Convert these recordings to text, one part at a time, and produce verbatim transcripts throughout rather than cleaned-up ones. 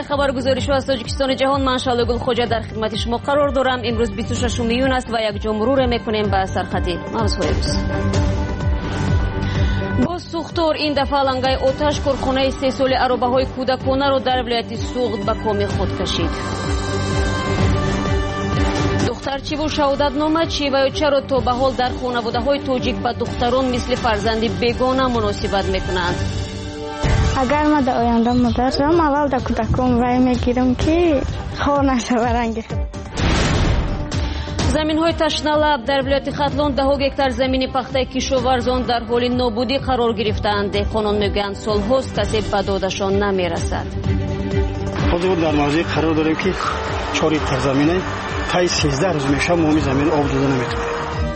خبرگزاری شو از تاجیکستان جهان، من شاله گل خوجا در خدمت شما قرار دارم. امروز بیست و ششم میون است و یک جا مرور میکنیم به سرخط موضوع روز. با سوختور این دفعه لنگای آتش کارخانه سه سال عربه های کودکانه را در ولایت سوخت به کام خود کشید. دخترچی و شهادت نامه چی و چرا تا به حال در خانواده های تاجیک به دختران مثل فرزندی بیگانه مناسبت میکنند؟ اگر ما در آینده مادر شدم اول در کودکان رای میگیرم که خواه نشه برنگ خود. زمین های تشنه لب در ولایت ختلان ده گکتار زمین پخته کشاورزان در حال نابودی قرار گرفتند. دهقانان میگویند سالهاست کسی به دادشان نمیرسد. حاضر در موضع قرار داریم که چهار هکتار زمینه تا سیزده روز میشه ما می زمین آب داده نمیتونیم.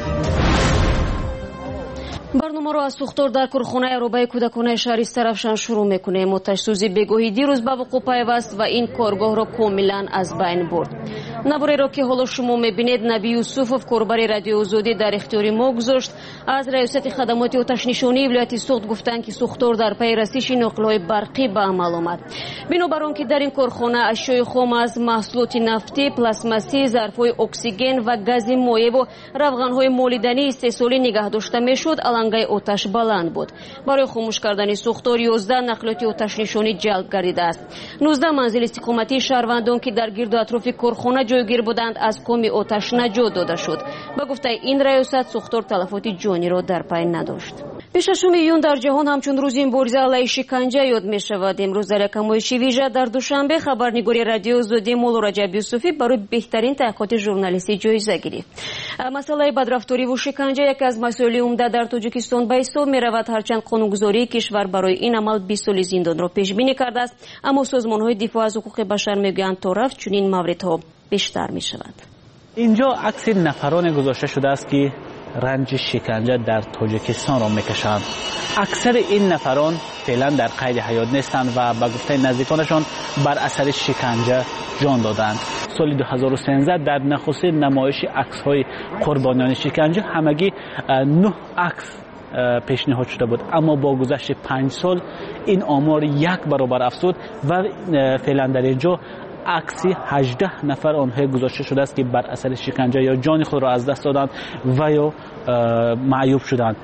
برنامه را از سوختار در کارخانه عربه کودکانه شهر استرافشان شروع میکنیم. آتش سوزی بگاهی دیروز به وقوع پیوست و این کارگاه را کاملا از بین برد. نبره را که حالا شما میبینید نبی یوسفوف کاربر رادیو آزادی در اختیار ما گذاشت. از ریاست خدمات آتش نشانی ولایت سوخت گفتند که سوختار در پی رسیدش نقل‌های برقی به عمل آمد. بنابر آنکه در این کارخانه اشیاء خام از محصولات نفتی، پلاستماسی، ظرف‌های اکسیژن و گاز مایع و روغن‌های مالیدنی استحصالی نگه داشته میشد. لنگای آتش بلند بود. برای خاموش کردن سوختار یازده نقلات آتش نشانی جلب گردیده است. نوزده منزل استقامتی شهروندان که در گرد و اطراف کارخانه جایگیر بودند از کام آتش نجات داده شد. به گفته این ریاست سوختار تلفات جانی را در پی نداشت. بیست و ششم میون در جهان همچون روز این مبارزه علیه شکنجه یاد می شود. امروز در یک نمایش ویژه در دوشنبه خبرنگاری رادیو آزادی مولا رجب یوسفی برای بهترین تحقیقات ژورنالیستی جایزه گرفت. مسئله بدرفتاری و شکنجه یکی از مسائل عمده در تاجیکستان به حساب می رود. هرچند قانونگذاری کشور برای این عمل بیست سال زندان را پیش بینی کرده است، اما سازمان‌های دفاع از حقوق بشر میگویند تا رفت چنین موردها بیشتر می شود. اینجا عکس نفران گذاشته شده است که رنج شکنجه در تاجیکستان را میکشند. اکثر این نفران فعلا در قید حیات نیستند و به گفته نزدیکانشان بر اثر شکنجه جان دادند. سال دو هزار و سیزده در نخستین نمایش عکس‌های قربانیان شکنجه همگی نه عکس پیشنهاد شده بود، اما با گذشت پنج سال این آمار یک برابر افزود و فعلا در اینجا عکسی هجده نفر آنها گذاشته شده است که بر اثر شکنجه یا جان خود را از دست دادند و یا معیوب شدند.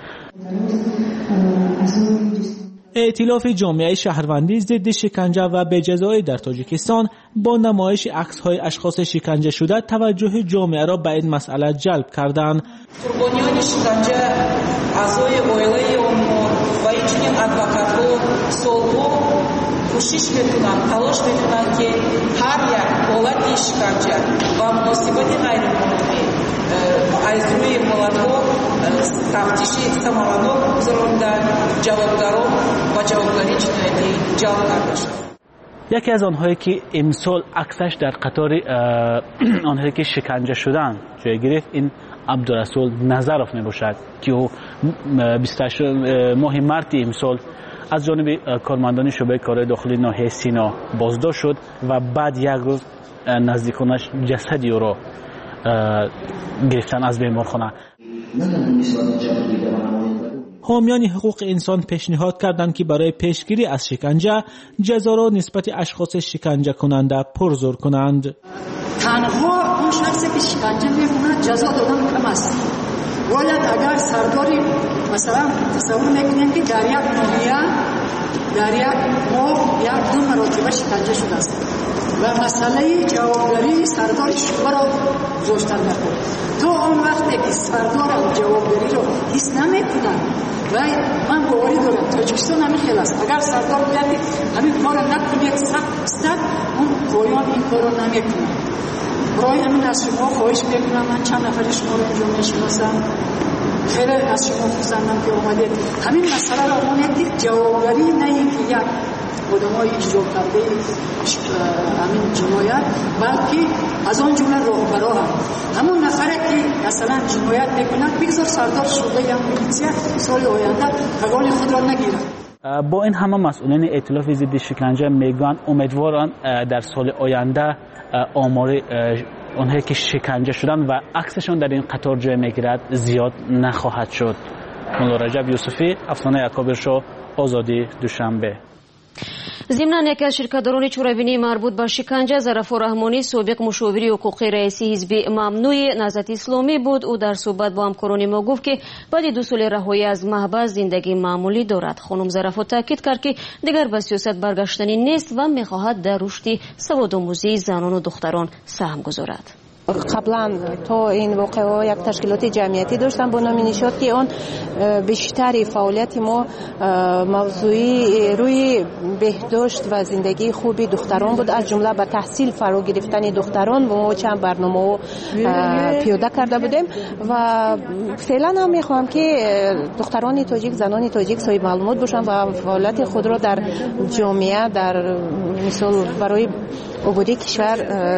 ائتلاف جامعه شهروندی ضد شکنجه و بجزایی در تاجیکستان با نمایش عکس‌های اشخاص شکنجه شده توجه جامعه را به این مسئله جلب کردند. قربانیان شکنجه، اعضای عائله آنها و همچنین ادوکات‌ها سالها کوشش میکنند، تلاش میکنند که هر یک حالت شکنجه و مناسبت غیرقانونی از روی حالتها تفتیش ثمرانات گذراندن، جوابداران و جوابداری جنایتی جلب کرده شد. یکی از آنهایی که امسال عکسش در قطار آنهایی که شکنجه شدن جای گرفت این عبدالرسول نظرف می باشد که او بیست و هشت ماه مارس امسال از جانب کارمندان شعبه کارهای داخلی ناحیه سینا بازداشت شد و بعد یک روز نزدیکانش جسدی او را گرفتن از بیمارخانه. حامیان حقوق انسان پیشنهاد کردند که برای پیشگیری از شکنجه جزا را نسبت اشخاص شکنجه کننده پرزور کنند. تنها اون شخصی که شکنجه میکنه جزا دادن کم است. باید اگر سرداری مثلا تصور میکنیم که در یک ناحیه در یک ماه یک دو مرتبه شکنجه شده است و مسئله جوابداری سردار شعبه را گذاشتن نکن. تو اون وقتی که سردار جوابداری را حس نمیکنن و من باوری دارم تاجیکستان همین خیلی است. اگر سردار بیاد همین کار نکنه یک سخت استاد اون پایان این کار را نمیکنه. برای همین از شما خواهش میکنم، من چند نفر شما رو اینجا میشناسم، خیلی از شما خوشحالم که اومدید. همین مسئله را مونید جوابداری نه اینکه یک آدمای اجرا کرده همین جنایت، بلکه از آن جمله راهبرا هم همون نفره که مثلا جنایت میکنه بگذار سردار شده یا میلیسیا سال آینده حقوق خود را نگیرد. با این همه مسئولین ائتلاف ضد شکنجه میگن امیدوارن در سال آینده آمار اونهایی که شکنجه شدن و عکسشون در این قطار جای میگیرد زیاد نخواهد شد. مولا رجب یوسفی، افسانه اکابر شو، آزادی، دوشنبه. ضمن یکی از شرکت‌داران چورابینی مربوط به شکنجه ظرف‌الله رحمانی سابق مشاوری حقوقی رئیس حزب ممنوع نهضت اسلامی بود. او در صحبت با همکاران ما گفت که بعد دو سال رهایی از محبس زندگی معمولی دارد. خانم ظرف‌الله تاکید کرد که دیگر به سیاست برگشتنی نیست و می‌خواهد در رشد سوادآموزی زنان و دختران سهم گذارد. قبلا تا این واقعه یک تشکیلات جمعیتی داشتم با نام نشاد که آن بیشتری فعالیت ما موضوعی روی بهداشت و زندگی خوبی دختران بود، از جمله به تحصیل فرا گرفتن دختران ما چند برنامه پیاده کرده بودیم و فعلا هم میخوام که دختران تاجیک، زنان تاجیک صاحب معلومات باشن و فعالیت خود را در جامعه در مثال برای عبوری کشور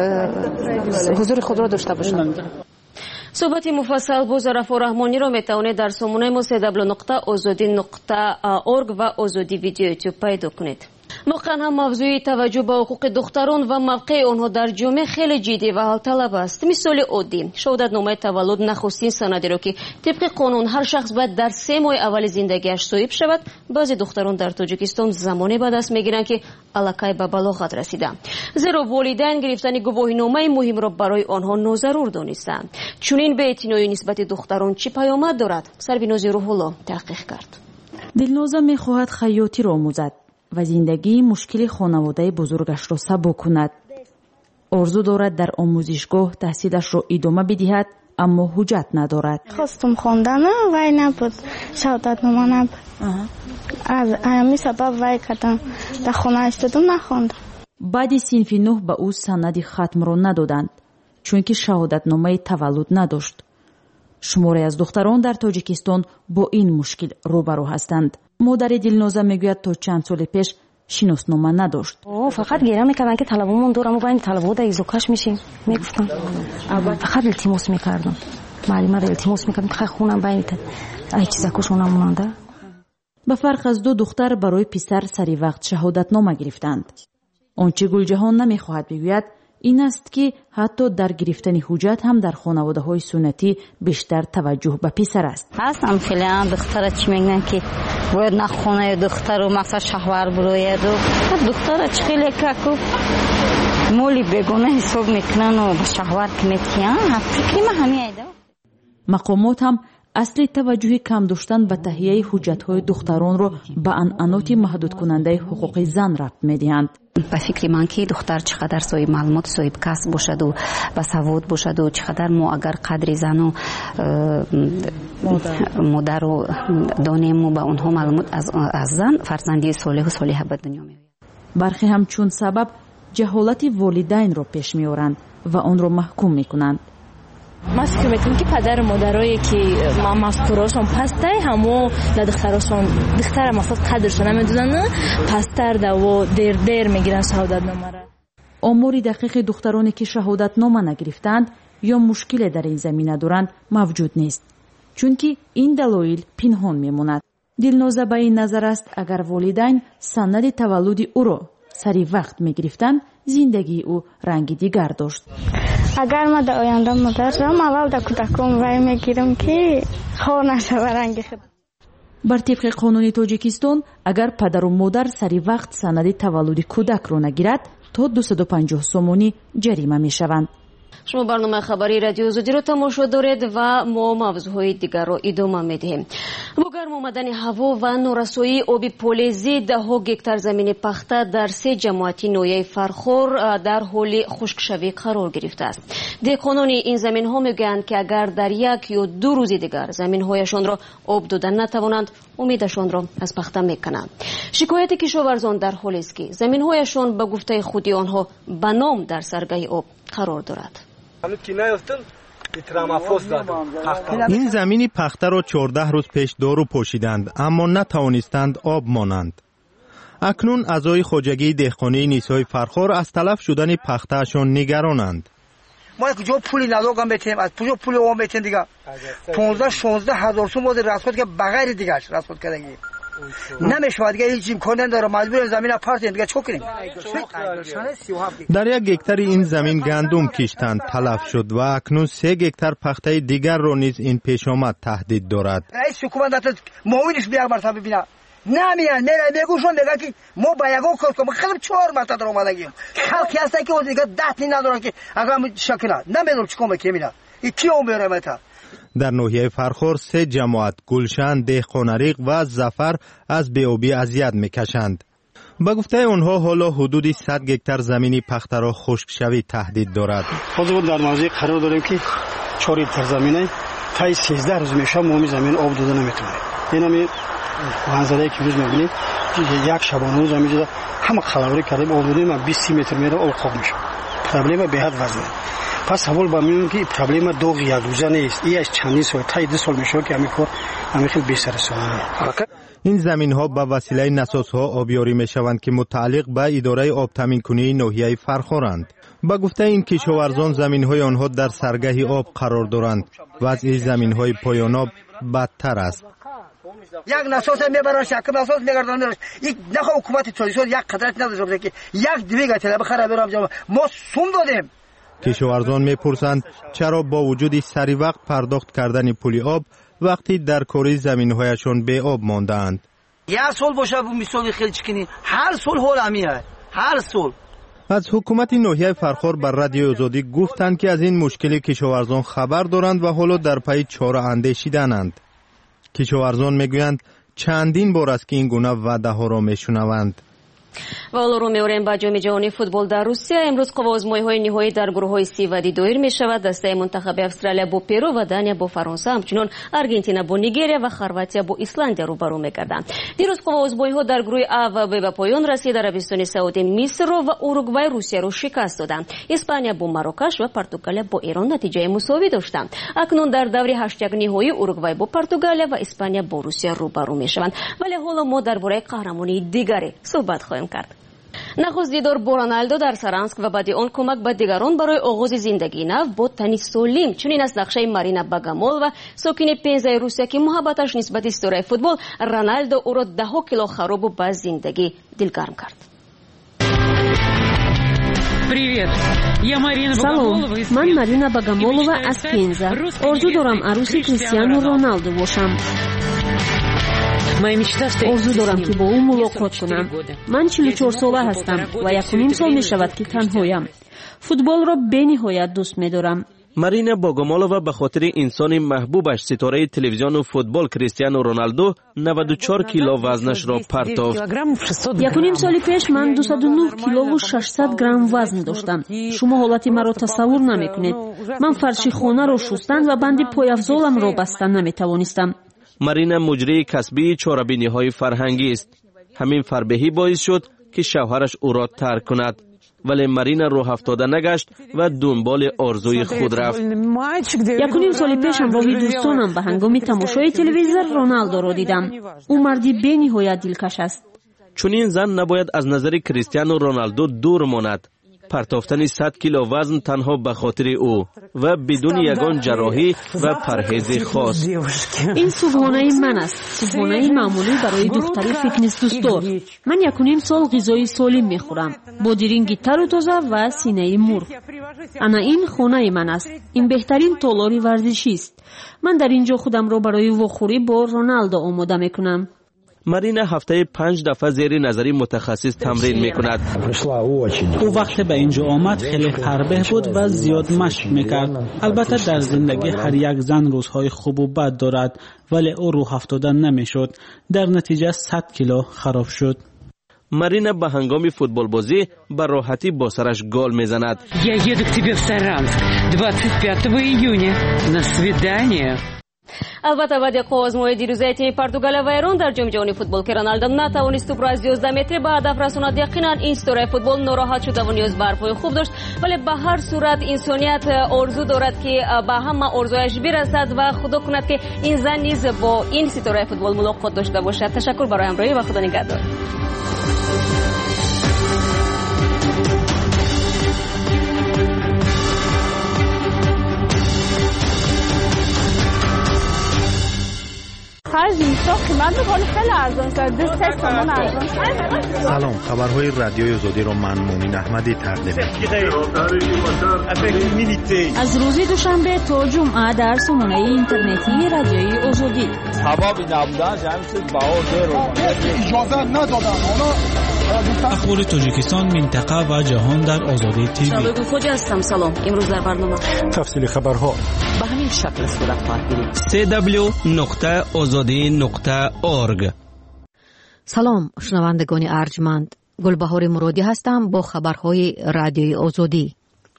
حضور خود را داشته باشند. صحبت مفصل با ظرف‌الله رحمانی را میتوانید در سامانه ما سه دبلیو نقطه آزادی نقطه اورگ و آزادی ویدیو یوتیوب پیدا کنید. واقعا هم موضوع توجه به حقوق دختران و موقع آنها در جامعه خیلی جدی و حال طلب است. مثال عادی شهادتنامه تولد نخستین سندی را که طبق قانون هر شخص باید در سه ماه اول زندگیش صاحب شود، بعضی دختران در تاجیکستان زمانی به دست میگیرند که الکی به بلاغت رسیدند، زیرا والدین گرفتن گواهینامه مهم را برای آنها ناضرور دانستند. چنین بی‌اعتنایی نسبت دختران چه پیامد دارد؟ سربیناز روح الله تحقیق کرد. دلنازه میخواهد خیاطی را آموزد و زندگی مشکل خانواده بزرگش را سبک کند. آرزو دارد در آموزشگاه تحصیلش را ادامه بدهد اما حجت ندارد. خواستم خواندن وای نبود، شهادتنامه نبود. از همین سبب وای کردم، در خانه استادم نخواندم. بعد صنف نه به او سند ختم را ندادند چون که شهادتنامه تولد نداشت. شماری از دختران در تاجیکستان با این مشکل روبرو هستند. مادر دلنازه میگوید تا چند سال پیش شناسنامه نداشت. فقط گریه میکردن که طلبمون دور، اما بین طلبها در ایزوکاش میشیم میگفتن. فقط التماس میکردم، معلمه را التماس میکردم که خونم بین ای چیزاکوش اونم مونده. به فرق از دو دختر برای پسر سری وقت شهادتنامه گرفتند. آنچه گلجهان نمیخواهد بگوید این است که حتی در گرفتن حجت هم در خانواده های سنتی بیشتر توجه به پسر است. هستم فعلا دختر چی میگن که باید نخونه دختر و مثلا شهوار بروید و دختر چی خیلی که مولی بگونه حساب میکنن و به شهوار که میتیان فکری ما همین ایده. مقامات هم اصل توجه کم داشتن به تهیه حجت‌های دختران را به عنعنات محدود کننده حقوق زن ربط می‌دهند. به فکر من که دختر چقدر صاحب معلومات، صاحب کسب باشد و بسواد باشد و چقدر ما اگر قدر زن و مادر رو دانیم و به اونها معلومات از از زن، فرزندی صالح و صالحه به دنیا می‌آید. برخی همچون سبب جهالت والدین را پیش می‌آورند و آن را محکوم می‌کنند. ما فکر میکنم که پدر و مادرایی که مذکوراشون پسته همو در دختراشون دختر مفاد قدرشون نمیدونن پستر ده و دیر دیر میگیرن شهادتنامه را. آمار دقیق دخترانی که شهادتنامه نگرفتند یا مشکل در این زمینه دارند موجود نیست، چون که این دلایل پنهان میموند. دلنازه به این نظر است اگر والدین سند تولد او را سری وقت میگرفتند زندگی او رنگ دیگر داشت. اگر ما در آینده مادر شدم اول در کودکم وای میگیرم که خواه نشه رنگ خود. بر طبق قانون تاجیکستان اگر پدر و مادر سری وقت سند تولد کودک را نگیرد تا دویست و پنجاه سومانی جریمه میشوند. شما برنامه خبری رادیو آزادی رو تماشا دارید و ما موضوعهای دیگر رو ادامه میدهیم. با گرم آمدن هوا و نارسایی آب پولیزی ده ها گکتار زمین پخته در سه جماعتی نویه فرخور در حال خشکشوی قرار گرفته است. دهقانان این زمین ها میگویند که اگر در یک یا دو روز دیگر زمین هایشان را آب دادن نتوانند امیدشان را از پخته میکنند. شکایت کشاورزان در حالی است که زمین هایشان به گفته خودی آنها به نام در سرگاه آب قرار دارد. این زمینی پخته را چهارده روز پیش دارو پوشیدند اما نتوانستند آب مانند. اکنون اعضای خواجگی دهقانی نیسای فرخار از تلف شدن پختهشان نگرانند. ما کجا پولی نداگم بتیم، از کجا پولی اوم بتیم دیگه پانزده شانزده هزار سوم بود رسخت که بغیر دیگه رسخت کردنگی نمیشه دیگه، هیچ امکان نداره، مجبوریم زمین پارتیم دیگه چیکار کنیم. در یک گکتار این زمین گندم کشتند تلف شد و اکنون سه گکتار پخته دیگر را نیز این پیش آمد تهدید دارد. رئیس حکومت معاونش بیار مرتبه ببینه نمیان میره میگوشون میگه که ما با یگو کار کنم خیلی چهار مرتبه در اومدگیم خلقی هسته که دیگه ده تین ندارن که اگر شکل نمیدونم چیکار که میره کی اون میره متا. در ناحیه فرخور سه جماعت گلشن، دهقانریق و ظفر از بی‌آبی اذیت میکشند. با گفته آنها حالا حدود صد گکتار زمینی پخته را خشکشوی تهدید دارد. حاضر در موضع قرار داریم که چهار هکتار زمینه تا سیزده روز میشه ما زمین آب داده نمیتونه. این همین منظره که روز میبینید یک شبانه روز همینجا همه خلابری کردیم آب دادیم بیست متر میره آب خوب میشه. پرابلم به حد وزنه. پس حال با میگم که پرابلم دو یک روزه نیست. این از چندین سال تا دو سال میشه که همین کار همین خیلی بیشتر سوانه. این زمین ها به وسیله نساز ها آبیاری می شوند که متعلق به اداره آب تامین کنی ناحیه فرخورند. با گفته این کشاورزان زمین های آنها در سرگه آب قرار دارند. وضع زمین های پایان آب بدتر است. یک نساز میبرنش یک نساز میگردن یک نخو حکومت تولیسون یک قدرت نداره که یک دیگه طلب خراب برام ما سوم دادیم. کشاورزان میپرسند چرا با وجود سری وقت پرداخت کردن پول آب وقتی در کاری زمین‌هایشان به آب ماندند. یک سال باشه مثال خیلی چکنی هر سال حال همیه هر سال. از حکومت ناحیه فرخور بر رادیو آزادی گفتند که از این مشکل کشاورزان خبر دارند و حالا در پی چاره اندیشیدند. کشاورزان میگویند چندین بار است که این گونه وعده ها را میشنوند. و حالا رو می‌آوریم به جام جهانی فوتبال در روسیه. امروز آزمایش‌های نهایی در گروه‌های سی و دی دایر می‌شود. دسته منتخب استرالیا با پرو و دانیا با فرانسه، همچنین آرژانتین با نیگریا و خرواتیا با ایسلند روبرو می‌گردند. دیروز آزمایش‌ها در گروه آ و ب به پایان رسید. عربستان سعودی مصر و اروگوئه روسیه را شکست دادند. اسپانیا با مراکش و پرتغال با ایران نتیجه مساوی داشتند. اکنون در دور هشت یک نهایی اروگوئه با پرتغال و اسپانیا با روسیه روبرو می‌شوند. ولی حالا ما درباره قهرمانی دیگری صحبت خواهیم کرد. نخست دیدار با رونالدو در سارانسک و بعد آن کمک به دیگران برای آغاز زندگی نو با تنیس سولیم. چنین است نقشه مارینا باگامول و ساکن پنزه روسیه که محبتش نسبت استوره فوتبال رونالدو او را ده کیلو خراب و به زندگی دلگرم کرد. سلام، من مارینا باگامولова از پنزه. آرزو دارم عروسی کریستیانو رونالدو باشم. آرزو دارم که با او ملاقات کنم. من چهل و چهار ساله هستم و یک و نیم سال می شود که تنهایم. فوتبال را به نهایت دوست می دارم. مارینا باگامولova به خاطر انسان محبوبش ستاره تلویزیون و فوتبال کریستیانو رونالدو نود و چهار کیلو وزنش را پرتافت. یک و نیم سال پیش من دویست و نه کیلو و ششصد گرم وزن داشتم. شما حالت مرا تصور نمی کنید. من فرش خانه را شستن و بند پایافزالم را بستن نمی توانستم. مارینا مجری کسبی چهاربینی‌های فرهنگی است. همین فربهی باعث شد که شوهرش او را ترک کند. ولی مارینا راه افتاده نگشت و دنبال آرزوی خود رفت. یک و نیم سال پیش همراه دوستانم به هنگام تماشای تلویزیون رونالدو را دیدم. او مردی به نهایت دلکش است. چون این زن نباید از نظر کریستیانو رونالدو دور ماند. پرتافتن صد کیلو وزن تنها به خاطر او و بدون یگان جراحی و پرهیز خاص. این صبحانه من است، صبحانه معمولی برای دختری فیتنس دوستدار. من یک و نیم سال غذای سالم میخورم، با دیرینگی تر و تازه و سینه مرغ. انا این خانه من است. این بهترین تالار ورزشی است. من در اینجا خودم را برای واخوری با رونالدو آماده میکنم. مارینا هفته پنج دفعه زیر نظری متخصص تمرین می کند. او وقت به اینجا آمد خیلی فربه بود و زیاد مشق میکرد. البته در زندگی هر یک زن روزهای خوب و بد دارد، ولی او روح افتاده نمیشد. در نتیجه صد کیلو خراب شد. مارینا به هنگام فوتبال بازی به راحتی با سرش گل میزند. Я еду к тебе в Саранск двадцать пятого июня. На свидание. البته بعد آزمایش دیروزه تیم پرتغال و ایران در جام جهانی فوتبال که رونالدو نتوانست توپ را از یازده متری به هدف رساند، یقینا این ستاره فوتبال ناراحت شده و نیاز به حرفهای خوب داشت. ولی به هر صورت انسانیت آرزو دارد که به همه آرزویش برسد و خدا کند که این زن نیز با این ستاره فوتبال ملاقات داشته باشد. تشکر برای همراهی و خدا نگهدار. Каждый сок من تو خیلی ارزان شد دو سه تومن ارزان شد. سلام، خبرهای رادیوی آزادی رو من مؤمن احمدی تقدیم می‌کنم. از روز دوشنبه تا جمعه در سامانه اینترنتی رادیوی آزادی. سبب نبودن جمعیت بهادر رو اجازه ندادن. اخبار تاجیکستان، منطقه و جهان در آزادی تیوی. شبکه خوج هستم. سلام. امروز در برنامه تفصیل خبرها به همین شکل صورت خواهد گرفت. سی دبلیو نقطه آزادی نقطه اورگ. سلام شنوندگان ارجمند، گلبهار مرادی هستم با خبرهای رادیوی آزادی.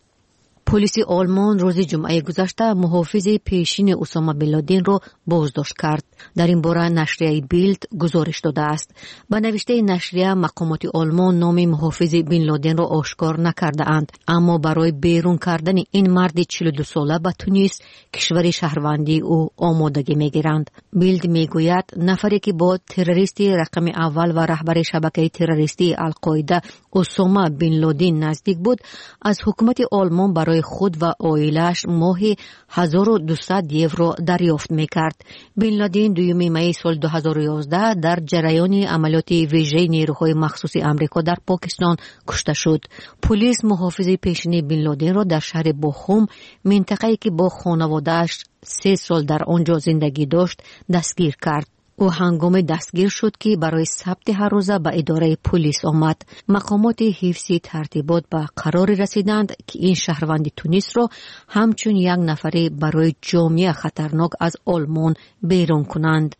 پلیس آلمان روز جمعه گذشته محافظ پیشین اسامه بن لادن را بازداشت کرد. در این باره نشریه بیلد گزارش داده است. به نوشته نشریه مقامات آلمان نام محافظ بن لادن را آشکار نکرده اند، اما برای بیرون کردن این مرد چهل و دو ساله به تونس کشور شهروندی او آمادگی میگیرند. بیلد میگوید نفری که با تروریستی رقم اول و رهبر شبکه تروریستی القاعده اسامه بن لادن نزدیک بود، از حکومت آلمان برای خود و عائله‌اش ماهی هزار و دویست یورو دریافت میکرد. بن لادن دوم می سال دو هزار و یازده در جریان عملیات ویژه نیروهای مخصوص آمریکا در پاکستان کشته شد. پلیس محافظ پیشین بن لادن را در شهر بخوم، منطقه‌ای که با خانواده‌اش سه سال در آنجا زندگی داشت، دستگیر کرد. او هنگام دستگیر شد که برای ثبت هر روزه به اداره پلیس آمد. مقامات حفظی ترتیبات به قرار رسیدند که این شهروند تونس را همچون یک نفری برای جامعه خطرناک از آلمان بیرون کنند.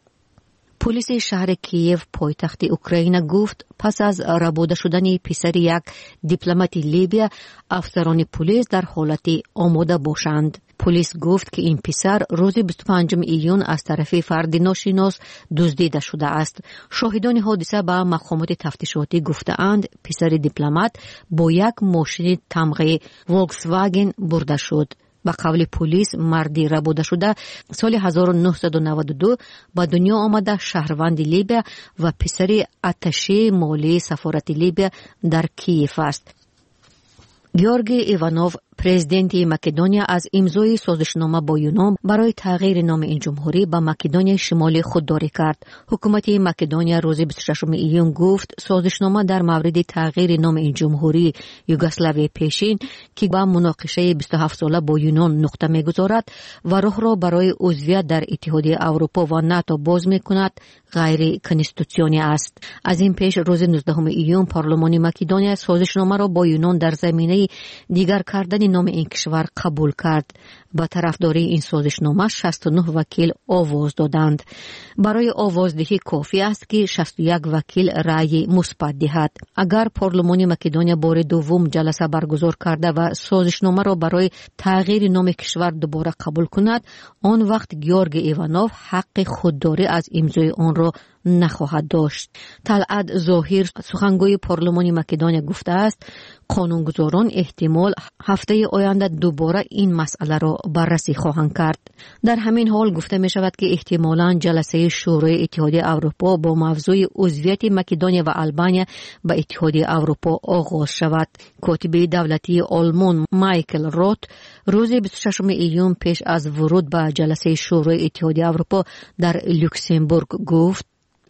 پلیس شهر کیف پایتخت اوکراین گفت پس از ربوده شدن پسر یک دیپلمات لیبیا، افسران پلیس در حالت آماده باشند. پلیس گفت که این پسر روز بیست و پنجم ایون از طرف فرد ناشناس دزدیده شده است. شاهدان حادثه به مقامات تفتیشاتی گفتند پسر دیپلمات با یک ماشین تمغه ولکس واگن برده شد. به قول پلیس مردی ربوده شده سال هزار و نهصد و نود و دو به دنیا آمده شهروند لیبیا و پسر اتشه مالی سفارت لیبیا در کیف است. گیورگی ایوانوف پرزیدنت مکدونیا از امضای سازشنامه با یونان برای تغییر نام این جمهوری به مکدونیا شمالی خودداری کرد. حکومت مکدونیا روز بیست و ششم ایون گفت سازشنامه در مورد تغییر نام این جمهوری یوگسلاوی پیشین که با مناقشه بیست و هفت ساله با یونان نقطه میگذارد و راه را برای عضویت در اتحادیه اروپا و ناتو باز میکند غیر کنستیتوسیونی است. از این پیش روز نوزدهم ایون پارلمان مکدونیا سازشنامه را با یونان در زمینه دیگر کردن نام این کشور قبول کرد. با طرفداری این سازشنامه شصت و نه وکیل آواز دادند. برای آوازدهی کافی است که شصت و یک وکیل رأی مثبت دهد. اگر پارلمان مکدونیا بار دوم جلسه برگزار کرده و سازشنامه را برای تغییر نام کشور دوباره قبول کند، آن وقت گیورگ ایوانوف حق خودداری از امضای آن را نخواهد داشت. طلعت ظاهر سخنگوی پارلمان مکدونیا گفته است قانونگذاران احتمال هفته آینده دوباره این مسئله را بررسی خواهند کرد. در همین حال گفته می شود که احتمالاً جلسه شورای اتحادیه اروپا با موضوع عضویت مکدونیا و آلبانیا به اتحادیه اروپا آغاز شود. کاتب دولتی آلمان مایکل روت روز بیست و ششم ایون پیش از ورود به جلسه شورای اتحادیه اروپا در لوکسمبورگ گفت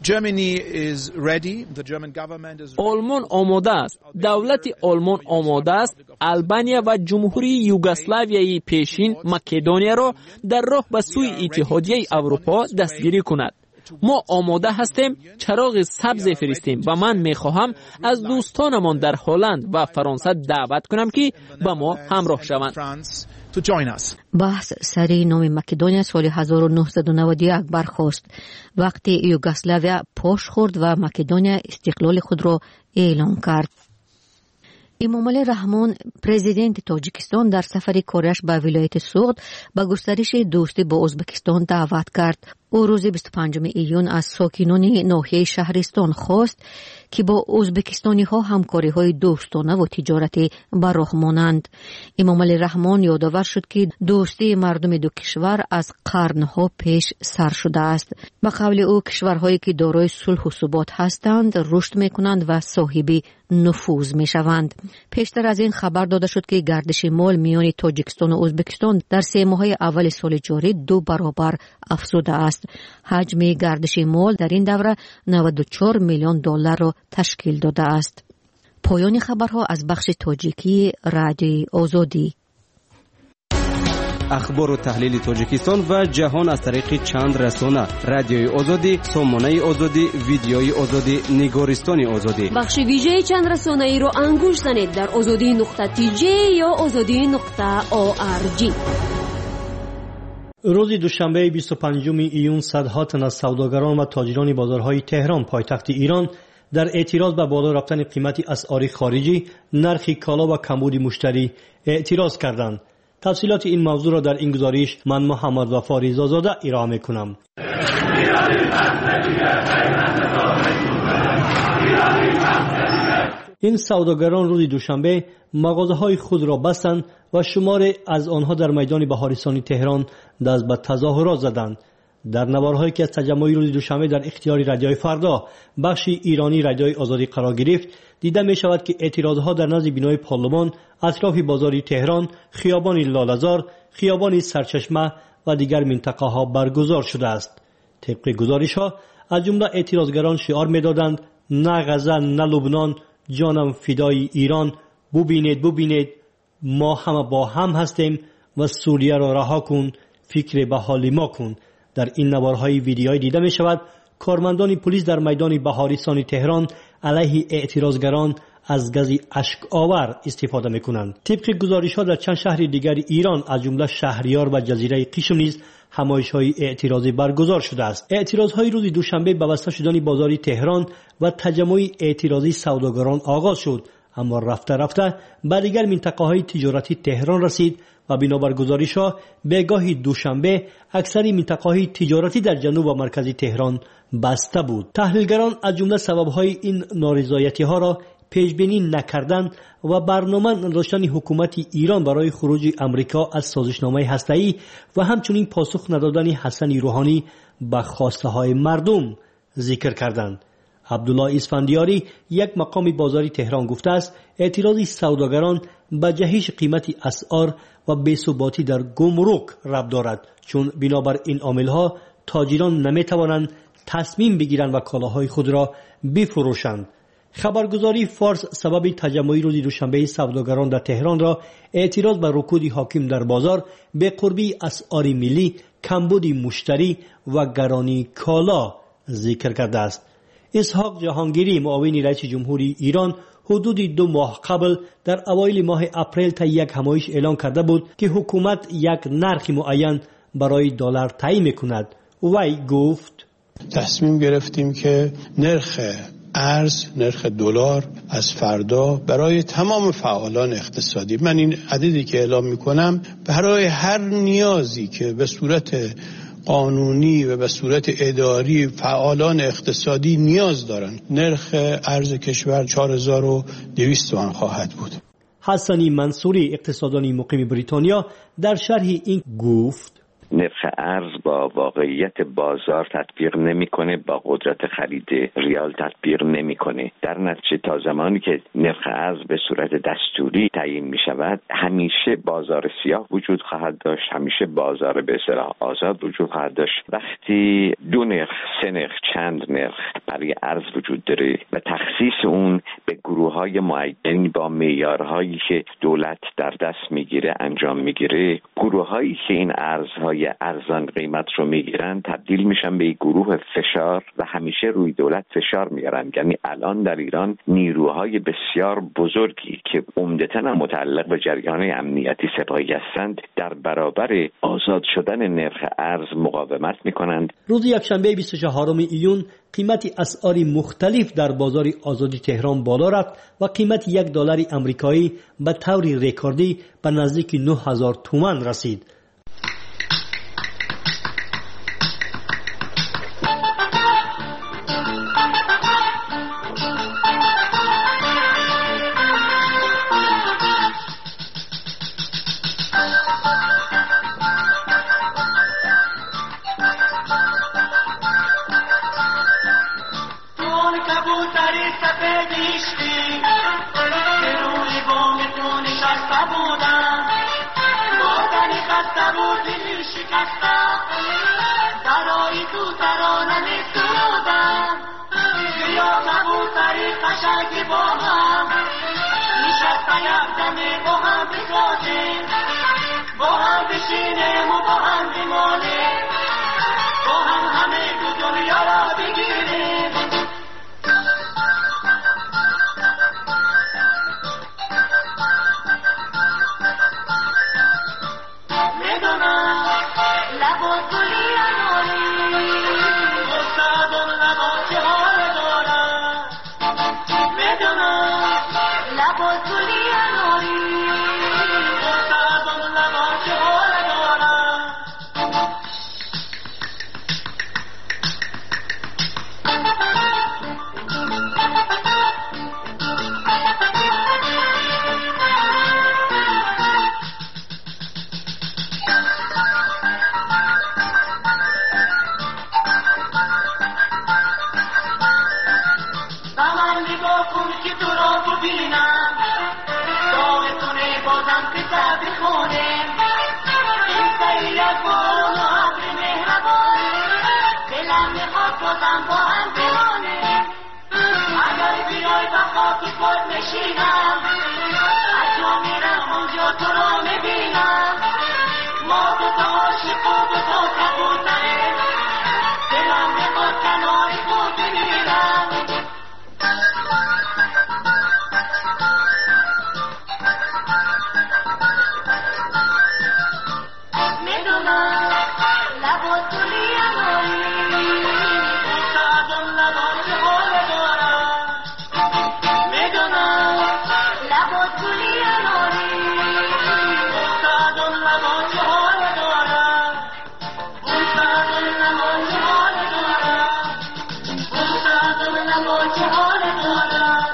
آلمان آماده است. دولت آلمان آماده است آلبانیا و جمهوری یوگسلاویای پیشین مکدونیا را در راه به سوی اتحادیه اروپا دستگیری کند. ما آماده هستیم چراغ سبز فرستیم و من میخواهم از دوستانمان در هلند و فرانسه دعوت کنم که با ما همراه شوند. بحث سری نام مکدونیا سال هزار و نهصد و نود و یک برخاست وقتی یوگسلاویا پاش خورد و مکدونیا استقلال خود را اعلام کرد. امامعلی رحمان پرزیدنت تاجیکستان در سفر کارش به ولایت سوغد به گسترش دوستی با ازبکستان دعوت کرد. او روز بیست و پنجم ایون از ساکنان ناحیه شهرستان خواست که با ازبکستانی ها همکاری های دوستانه و تجارتی به راه مانند. امامعلی رحمان یادآور شد که دوستی مردم دو کشور از قرنها پیش سر شده است. به قول او کشورهایی که دارای صلح و ثبات هستند رشد میکنند و صاحب نفوذ می شوند. پیشتر از این خبر داده شد که گردش مال میان تاجیکستان و ازبکستان در سه ماه اول سال جاری دو برابر افزوده است. حجم گردش مال در این دوره نود و چهار میلیون دلار را تشکیل داده است. پایان خبرها از بخش تاجیکی رادیوی آزادی. اخبار و تحلیل تاجیکستان و جهان از طریق چند رسانه: رادیوی آزادی، سامانه آزادی، ویدیوی آزادی، نگارستان آزادی. بخش ویژه چند رسانه ای رو انگوش زنید در آزادی نقطه تی جی یا آزادی نقطه او آر جی. روز دوشنبه بیست و پنجم ایون صدها تن از سوداگران و تاجران بازارهای تهران پایتخت ایران در اعتراض به بالا رفتن قیمت اسعار خارجی، نرخ کالا و کمبود مشتری اعتراض کردند. تفصیلات این موضوع را در این گزارش من محمد وفا رضازاده ارائه می‌کنم. این سوداگران روز دوشنبه مغازه‌های خود را بستند و شماری از آنها در میدان بهارستانی تهران دست به تظاهرات زدند. در نوارهایی که از تجمع روز دوشنبه در اختیار رادیوی فردا بخش ایرانی رادیوی آزادی قرار گرفت، دیده می شود که اعتراضها در نزد بینای پارلمان، اطراف بازار تهران، خیابان لاله‌زار، خیابان سرچشمه و دیگر منطقه ها برگزار شده است. طبق گزارش ها از جمله اعتراضگران شعار می دادند: نه غزه نه لبنان، جانم فدای ایران، ببینید ببینید ما همه با هم هستیم و سوریه را رها کن، فکر به حال ما کن. در این نوارهای ویدیویی دیده می شود کارمندان پلیس در میدان بهارستان تهران علیه اعتراضگران از گاز اشک آور استفاده می کنند. طبق گزارش ها در چند شهر دیگر ایران از جمله شهریار و جزیره قشم نیز همایش های اعتراضی برگزار شده است. اعتراض های روز دوشنبه به واسطه شدن بازار تهران و تجمع اعتراضی سوداگران آغاز شد، اما رفته رفته به دیگر منطقه های تجارتی تهران رسید و بنابر گزارش ها بگاهی دوشنبه اکثر منطقه های تجارتی در جنوب و مرکزی تهران بسته بود. تحلیلگران از جمله سبب های این نارضایتی ها را پیش بینی نکردند و برنامه نداشتن حکومت ایران برای خروج امریکا از سازشنامه هسته‌ای و همچنین پاسخ ندادن حسن روحانی به خواسته های مردم ذکر کردند. عبدالله اسفندیاری یک مقام بازاری تهران گفته است اعتراض سوداگران به جهش قیمت اسعار و بی‌ثباتی در گمرک ربط دارد، چون بنابر این عامل‌ها تاجران نمی‌توانند تصمیم بگیرند و کالاهای خود را بفروشند. خبرگزاری فارس سبب تجمع روز دوشنبه سوداگران در تهران را اعتراض به رکود حاکم در بازار به قربی اسعار ملی، کمبود مشتری و گرانی کالا ذکر کرده است. اسحاق جهانگیری معاون رئیس جمهوری ایران حدود دو ماه قبل در اوایل ماه اپریل تا یک همایش اعلان کرده بود که حکومت یک نرخ معین برای دلار تعیین می‌کند. وی گفت تصمیم گرفتیم که نرخ ارز، نرخ دلار از فردا برای تمام فعالان اقتصادی، من این عددی که اعلام می‌کنم برای هر نیازی که به صورت قانونی و به صورت اداری فعالان اقتصادی نیاز دارند، نرخ ارز کشور چهار هزار و دویست تومان خواهد بود. حسنی منصوری اقتصاددان مقیم بریتانیا در شرح این گفت نرخ ارز با واقعیت بازار تطبیق نمیکنه، با قدرت خرید ریال تطبیق نمیکنه. در نتیجه تا زمانی که نرخ ارز به صورت دستوری تعیین می شود، همیشه بازار سیاه وجود خواهد داشت، همیشه بازار به اصطلاح آزاد وجود خواهد داشت. وقتی دو نرخ، سه نرخ، چند نرخ برای ارز وجود داره و تخصیص اون به گروه های معینی با معیارهایی که دولت در دست میگیره انجام میگیره، گروه هایی که این ارزهای ارزان قیمت رو میگیرن تبدیل میشن به یک گروه فشار و همیشه روی دولت فشار میارن. یعنی الان در ایران نیروهای بسیار بزرگی که عمدتاً متعلق به جریان امنیتی سپاهی هستند در برابر آزاد شدن نرخ ارز مقاومت میکنند. روز یکشنبه بیست و چهارم ایون قیمت اسعار مختلف در بازار آزادی تهران بالا رفت و قیمت یک دلار آمریکایی به طور رکوردی به نزدیک نه هزار تومان رسید. کبوتری سفید میشتی شکسته بود دلی شکسته برای تو ترانه می سرودم بیا کبوتری قشنگی با هم نشسته یک دمی با هم بسازیم با هم بشینیم و با هم بمانیم با هم همه دو دنیا را بگیریم میدونم لبا گلی اناری گفتادم لبا چه حال دارم میدونم لبا گلی اناری گفتادم لبا چه حال دارم من نگاه کن که تو را ببینم داغتونه بازم قصه بخونیم قصه یک بارون و ابر مهربان دلم میخواد بازم با هم بمانیم اگر بیای به خاک خود نشینم از جا میرم اونجا تو را میبینم ما دو تا عاشق و دو تا کبوتریم دلم میخواد کنار خود بمیرم میدونم لبا گلی اناری گفتادم لبا چه حال دارم میدونم لبا گلی اناری گفتادم لبا چه حال دارم گفتادم لبا چه حال دارم گفتادم لبا چه حال دارم.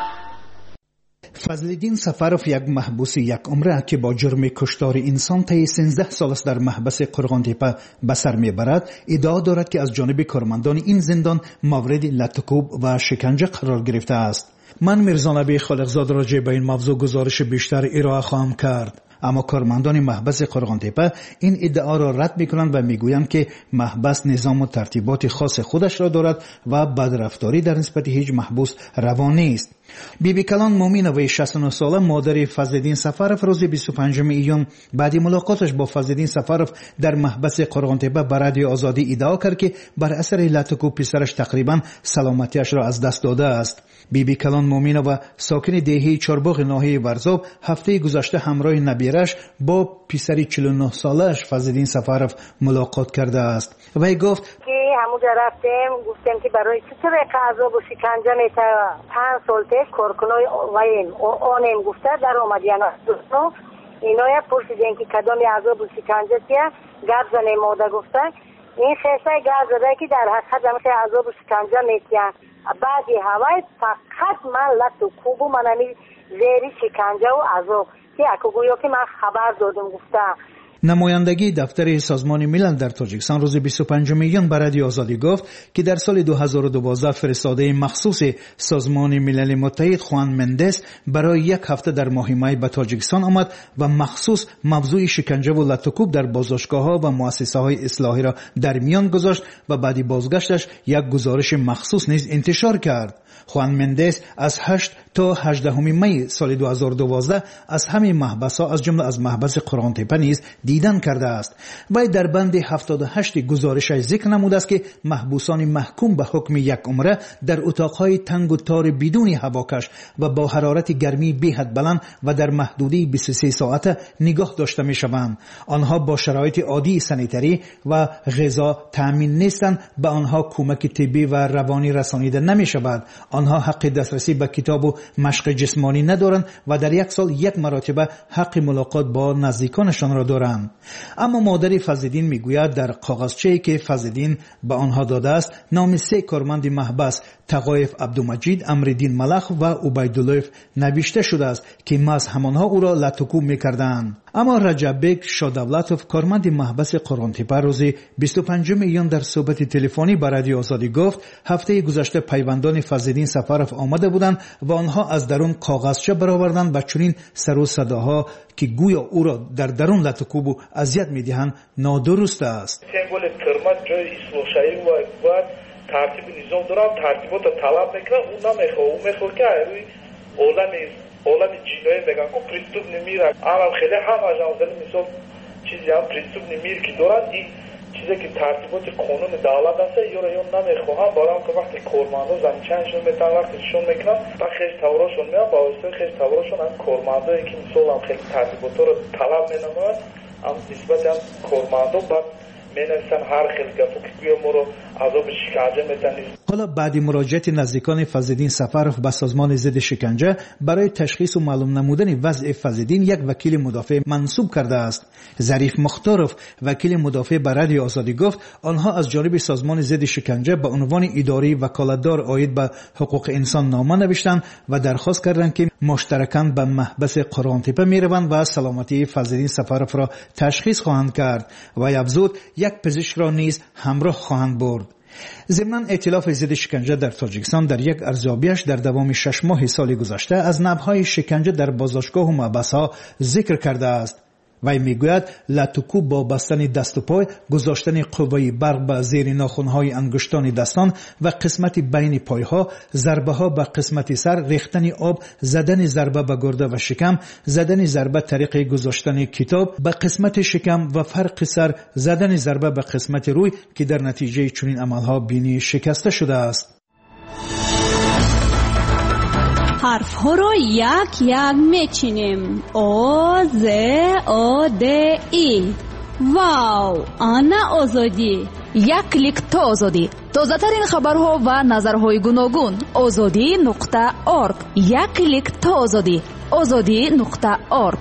فضلالدین سفرов یک محبوس یک عمره که با جرم کشتار انسان طی سیزده سال است در محبس قرغانتپه به سر میبرد ادعا دارد که از جانب کارمندان این زندان مورد لطکوب و شکنجه قرار گرفته است. من میرزا نبی خالقزاد راجع به این موضوع گزارش بیشتر ارائه خواهم کرد. اما کارمندان محبس قرغانتپه این ادعا را رد میکنند و میگویند که محبس نظام و ترتیبات خاص خودش را دارد و بدرفتاری در نسبت هیچ محبوس روا نیست. بیبی کلان مومینوی شصت و نه ساله مادر فضلالدین سفرов روز بیست و پنجم ایون بعد ملاقاتش با فضلالدین سفرов در محبس قرغانتپه به رادیو آزادی ادعا کرد که بر اثر لطکوب پسرش تقریبا سلامتیش را از دست داده است. بیبی کلان مومینوی ساکن دهه چارباغ ناحیه ورزاب هفته گذشته همراه نبیرش با پسر چهل و نه سالش فضلالدین سفرов ملاقات کرده است. وی گفت که همونجا رفتیم گفتیم که برای چطور عذاب و شکنجه میته پنج سال پیش کارکنای وین آنیم گفته در آمدین دوستو اینا یک پرسیدین که کدام عذاب و شکنجه که گرد زنه ماده گفته این خیسته گرد زده که در حقیقت همیشه عذاب و شکنجه میتیم بعدی هوای فقط من لطو کوبو من همی زیری شکنجه و عذاب که اکو گویا که من خبر دادم گفته. نمایندگی دفتر سازمان ملل در تاجیکستان روز بیست و پنجم ایون به رادیو آزادی گفت که در سال دو هزار و دوازده فرستاده مخصوص سازمان ملل متحد خوان مندس برای یک هفته در ماه می به تاجیکستان آمد و مخصوص موضوع شکنجه و لطکوب در بازداشتگاه‌ها و مؤسسه‌های اصلاحی را در میان گذاشت و بعد بازگشتش یک گزارش مخصوص نیز انتشار کرد. خوان مندس از هشت تا هجدهم می سال دو هزار و دوازده از همه محبس‌ها از جمله از محبس قرغانتپه نیز دیدن کرده است. وی در بند هفتاد و هشت گزارشش ذکر نموده است که محبوسان محکوم به حکم یک عمره در اتاق‌های تنگ و تار بدون هواکش و با حرارت گرمی بی حد بلند و در محدوده بیست و سه ساعته نگاه داشته می‌شوند. آنها با شرایط عادی سانیتری و غذا تامین نیستند، به آنها کمک طبی و روانی رسانیده نمی‌شود. آنها حق دسترسی به کتاب و مشق جسمانی ندارند و در یک سال یک مرتبه حق ملاقات با نزدیکانشان را دارند. اما مادر فضلالدین میگوید در کاغذچه‌ای که فضلالدین به آنها داده است نام سه کارمند محبس تقایف عبدالمجید، امرالدین ملخ و عبیدالله نوشته شده است که محض همانها او را لطکوب میکردند. اما رجب بیگ شادولتوف کارمند محبس قرغانتپه روز بیست و پنجم ایون در صحبت تلفنی با رادیو آزادی گفت هفته گذشته پیوندان فضلالدین سفرов آمده بودند و آنها از درون کاغذچه برآوردند و چنین سر و صداها که گویا او را در درون لطکوب عذاب و اذیت میدهند نادرست است. سمبل قرمز جای اسلامشایی و باید ترتیب نظام دارم، ترتیبات طلب میکنم، اون نمیخواه، اون میخواه که روی عالم عالم جنایی میگن که پرستوب نمیره. اما خیلی همه جانزل مثال چیزی هم پرستوب نمیر که دارد، این چیزی که ترتیبات قانون دولت هست یا را یا نمیخواهم، برام که وقتی کارمندا زمینشون میتن وقتی شون میکنن و خیلی توراشون میان با واسطه خیلی توراشون هم کارمندایی که مثال هم خیلی ترتیبات رو طلب مینماید هم نسبت هم کارمندا بعد مینویسن هر خیلی گفت که گویا ما رو عذاب شکنجه میتن. حالا بعد مراجعت نزدیکان فضلالدین سفروف به سازمان ضد شکنجه برای تشخیص و معلوم نمودن وضع فضلالدین یک وکیل مدافع منصوب کرده است. ظریف مختارف وکیل مدافع به رادیو آزادی گفت آنها از جانب سازمان ضد شکنجه به عنوان اداری وکالتدار عاید به حقوق انسان نامه نوشتند و درخواست کردند که مشترکاً به محبس قرانتپه میروند و سلامتی فضلالدین سفروف را تشخیص خواهند کرد و افزود یک پزشک را نیز همراه خواهند برد. ضمناً ائتلاف ضد شکنجه در تاجیکستان در یک ارزیابیش در دوام شش ماه سال گذشته از نبض‌های شکنجه در بازداشتگاه و محبس‌ها ذکر کرده است. وی میگوید لاتوکو با بستن دست و پای، گذاشتن قوه برق به زیر ناخن‌های انگشتان دستان و قسمت بین پایها، ضربه ها به قسمت سر، ریختن آب، زدن ضربه به گرده و شکم، زدن ضربه طریق گذاشتن کتاب به قسمت شکم و فرق سر، زدن ضربه به قسمت روی که در نتیجه چنین عملها بینی شکسته شده است. حرف ها رو یک یک میچینیم. او ز او د ای. واو، آنا آزادی. یک کلیک تا آزادی. تازه ترین خبرها و نظرهای گوناگون. آزادی نقطه اورگ. یک کلیک تا آزادی. آزادی نقطه اورگ.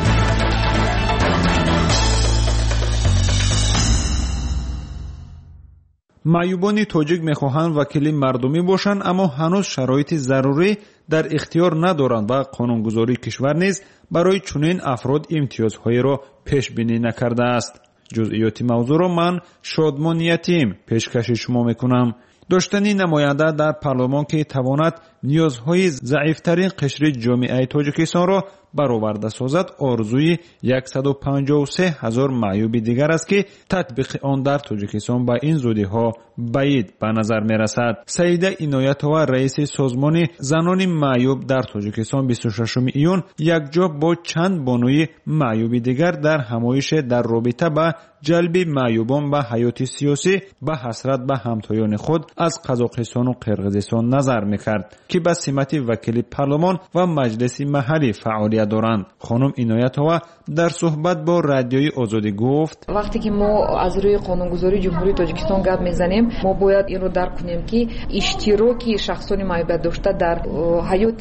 معیوبان تاجیک میخواهند وکیل مردمی باشند اما هنوز شرایط ضروری در اختیار ندارند و قانونگذاری کشور نیز برای چنین افراد امتیازهای را پیش بینی نکرده است. جزئیات موضوع را من شادمان یتیم پیشکش شما میکنم. داشتن نماینده در پارلمان که تواند نیازهای ضعیفترین قشر جامعه تاجیکستان را برآورده سازد آرزوی صد و پنجاه و سه هزار معیوب دیگر است که تطبیق آن در تاجیکستان با این زودی ها بعید به نظر می رسد. سعیده عنایت‌آور رئیس سازمان زنان معیوب در تاجیکستان بیست و ششم ایون یکجا با چند بانوی معیوب دیگر در همایش در رابطه با جلب معیوبان به حیات سیاسی به حسرت به همتایان خود از قزاقستان و قرقیزستان نظر می‌کرد که به سمت وکیل پارلمان و مجلس محلی فعالیت دارند. خانم عنایت‌آور در صحبت با رادیوی آزادی گفت وقتی که ما از روی قانونگذاری جمهوری تاجیکستان گپ میزنیم ما باید این رو درک کنیم که اشتراکی شخصان معیوب داشته در حیات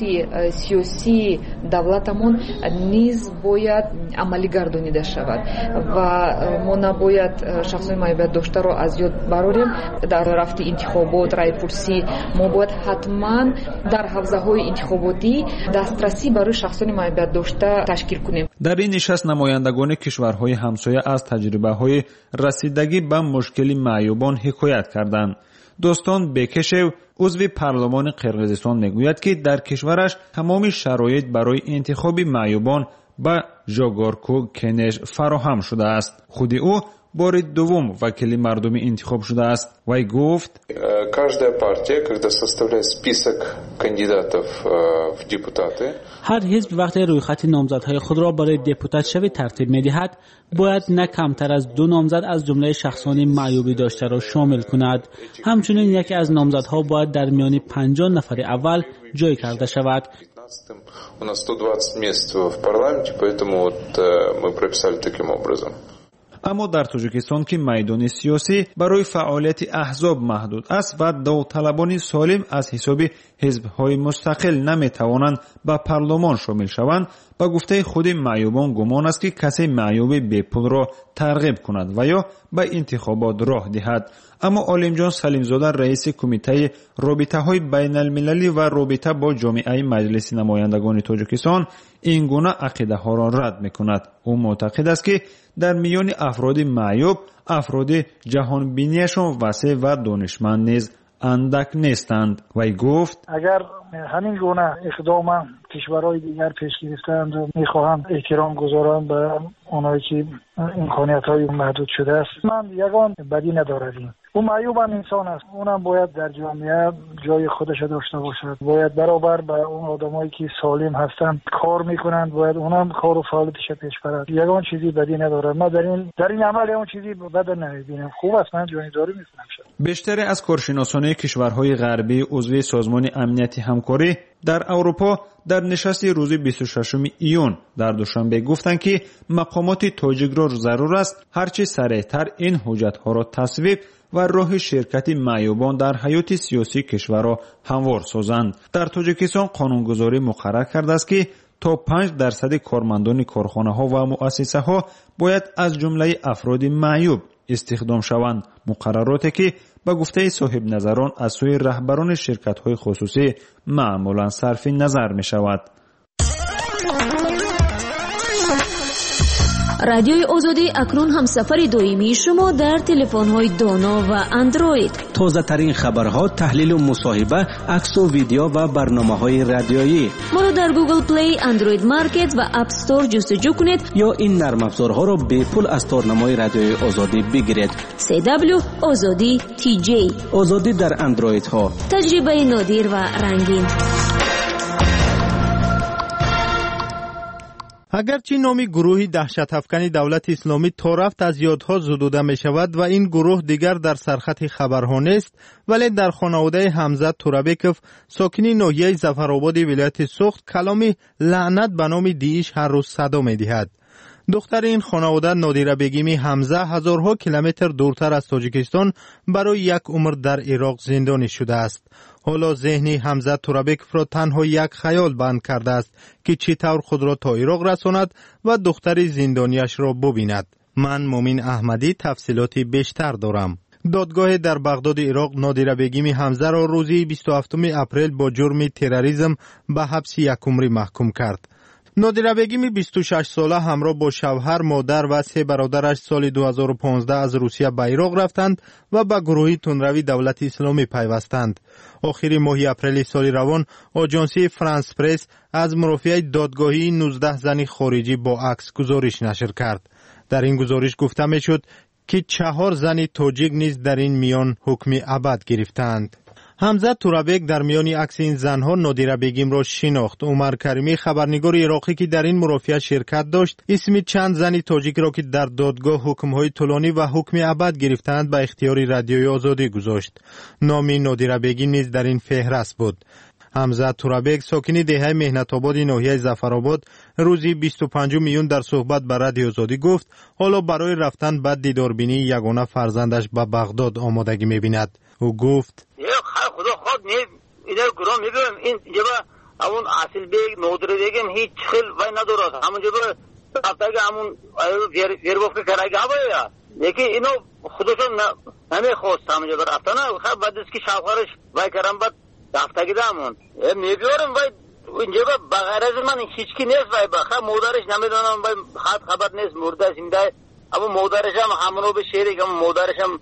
سیاسی دولتمون نیز باید عملی گردانیده شود و ما نباید شخصان معیوب داشته رو از یاد براریم. در رفت انتخابات رای پرسی ما باید حتما در حوزه های انتخاباتی دسترسی برای شخصان معیوب داشته تشکیل کنیم. در این نشست نمایندگان کشورهای همسایه از تجربه‌های رسیدگی به مشکل معیوبان حکایت کردند. دوستان بکشو عضو پارلمان قرقیزستان میگوید که در کشورش تمام شرایط برای انتخاب معیوبان به ژاگارکو کنش فراهم شده است. خود او بار دوم وکیل مردمی انتخاب شده است. وی گفت каждая партия когда составляет список кандидатов в депутаты هر حزب وقتی رویخط نامزدهای خود را برای دپوتات شوی ترتیب می‌دهد باید نه کمتر از دو نامزد از جمله شخصان معیوبی داشته را شامل کند. همچنین یکی از نامزدها باید در میان پنجاه نفر اول جای کرده شود. У нас сто двадцать мест в парламенте, поэтому вот мы прописали таким образом. اما در تاجیکستان که میدان سیاسی برای فعالیت احزاب محدود است و داوطلبان سالم از حساب حزب‌های مستقل نمی‌توانند به پارلمان شامل شوند، با گفته خود معیوبان گمان است که کسی معیوب بی‌پول را ترغیب کند و یا به انتخابات راه دهد. اما عالمجان سلیمزاده رئیس کمیته رابطه‌های بین‌المللی و رابطه با جامعه مجلس نمایندگان تاجیکستان این گونه عقیده‌ها را رد می‌کند. او معتقد است که در میان افراد معیوب افراد جهان بینیشان وسیع و دانشمند نیز اندک نیستند. وی گفت اگر همین گونه اقدام کشورهای دیگر پیش گرفتند و میخواهند احترام گذارند به اونایی که امکانیت های محدود شده است، من یگان بدی نداریم. اون معیوب هم انسان است، اونم باید در جامعه جای خودش داشته باشد، باید برابر به اون آدمایی که سالم هستند کار میکنند، باید اونم کار و فعالیتش پیش برد. یگان چیزی بدی نداره. ما در این در این عمل اون چیزی بد نمیبینم. خوب است، من جانبداری میکنم. بیشتر از کارشناسان کشورهای غربی عضو سازمان امنیتی همکاری در اروپا در نشست روز بیست و ششم ایون در دوشنبه گفتند که مقامات تاجیک را ضرور است هرچه سریعتر این حجت‌ها را تصویب و راه شرکت معیوبان در حیات سیاسی کشور را هموار سازند. در تاجیکستان قانونگذاری مقرر کرده است که تا پنج درصد کارمندان کارخانه‌ها و مؤسسه‌ها باید از جمله افراد معیوب استخدام شوند. مقرراتی که به گفته صاحب نظران از سوی رهبران شرکت‌های خصوصی معمولاً صرف نظر می‌شود. رادیوی آزادی اکنون همسفر دائمی شما در تلفن‌های دانا و اندروید. تازه ترین خبرها، تحلیل و مصاحبه، عکس و ویدیو و برنامه‌های رادیویی. ما را در گوگل پلی، اندروید مارکت و اپ استور جستجو کنید یا این نرم افزارها را به پول از تارنمای رادیوی آزادی بگیرید. سی دبلیو آزادی تی جی. آزادی در اندروید ها. تجربه نادر و رنگین. اگرچه نام گروه دهشت افکن دولت اسلامی تا رفت از یادها زدوده می شود و این گروه دیگر در سرخط خبرها نیست، ولی در خانواده حمزه تورابکوف ساکنی ناحیه ظفرآباد ولایت سوخت کلامی لعنت به نام دیش هر روز صدا می دهد. دختر این خانواده نادره بیگمی حمزه هزارها کیلومتر دورتر از تاجیکستان برای یک عمر در عراق زندانی شده است. حالا ذهنی حمزه تورابکوف را تنها یک خیال بند کرده است که چطور خود را تا عراق رساند و دختر زندانیش را ببیند. من مومن احمدی تفصیلاتی بیشتر دارم. دادگاه در بغداد عراق نادره بیگمی حمزه را روزی بیست و هفتم اپریل با جرم تروریسم به حبس یک عمری محکوم کرد. نادره بیگمی بیست و شش ساله همراه با شوهر، مادر و سه برادرش سال دو هزار و پانزده از روسیه به عراق رفتند و به گروه تندروی دولت اسلامی پیوستند. آخر ماه اپریل سال روان آژانسی فرانس پرس از مرافعه دادگاهی نوزده زن خارجی با عکس گزارش نشر کرد. در این گزارش گفته میشد که چهار زن تاجیک نیز در این میان حکم ابد گرفتند. حمزه تورابک در میان عکس این زنها نادره بیگم را شناخت. عمر کریمی خبرنگار عراقی که در این مرافعه شرکت داشت اسم چند زن تاجیک را که در دادگاه حکم‌های طولانی و حکم ابد گرفتند به اختیار رادیوی آزادی گذاشت. نام نادره بیگم نیز در این فهرست بود. حمزه تورابک ساکن دهه مهنت آباد ناحیه ظفرآباد روزی بیست و پنجم میون در صحبت با رادیو آزادی گفت حالا برای رفتن به دیداربینی یگانه فرزندش به بغداد آمادگی می‌بیند. او گفت خدا خود می اینا گرام میبینم این جبا اون اصل بیگ نادره بیگم هیچ خیل وای ندارد همون جبا افتاگه همون ویربوف که کرایگه بایا لیکن اینو خودشون نمیخواست همون جبا رفتن خب بعد از که شوهرش وای کردم بعد افتاگه همون میبیارم وای اینجا بغیر از من هیچکی نیست وای بخیر مادرش نمیدونم وای خط خبر نیست مرده زنده اما مادرش هم همونو به شیری که مادرش هم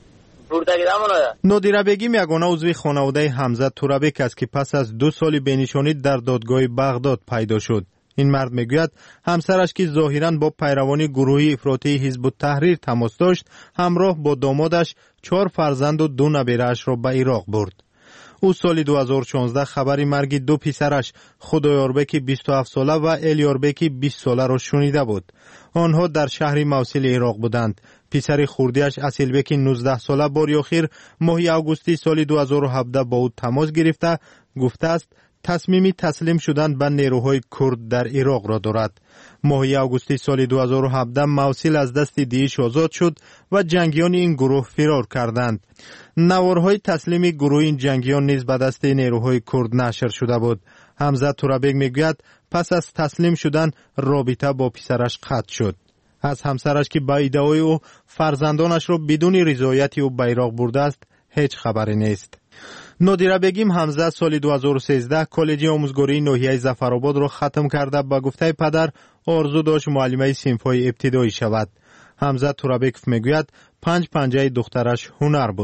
نادره بیگم یگانه عضو خانواده حمزه تورابک است که پس از دو سال بینشانی در دادگاه بغداد پیدا شد. این مرد میگوید همسرش که ظاهراً با پیروان گروهی افراطی حزب التحریر تماس داشت همراه با دامادش چهار فرزند و دو نبیره‌اش را به عراق برد. او سال دو هزار و شانزده خبر مرگ دو پسرش خدایاربک بیست و هفت ساله و الیاربک بیست ساله را شنیده بود. آنها در شهر موصل عراق بودند. پسر خردیش اصیلبک نوزده ساله باری آخر ماه آگوستی سال دو هزار و هفده با او تماس گرفته گفته است تصمیمی تسلیم شدن به نیروهای کرد در عراق را دارد. ماه آگوستی سال دو هزار و هفده موصل از دست دیش آزاد شد و جنگیان این گروه فرار کردند. نوارهای تسلیم گروه این جنگیان نیز به دست نیروهای کرد نشر شده بود. حمزه تورابک میگوید پس از تسلیم شدن رابطه با پسرش قطع شد. از همسرش که با ادعای او فرزندانش را بدون رضایت او به عراق برده است هیچ خبری نیست. نادره بیگم حمزه سال دو هزار و سیزده کالج آموزگاری ناحیه ظفرآباد را ختم کرده با گفته پدر آرزو داشت معلمه صنف‌های ابتدایی شود. حمزه تورابکوف میگوید پنج پنجه دخترش هنر بود.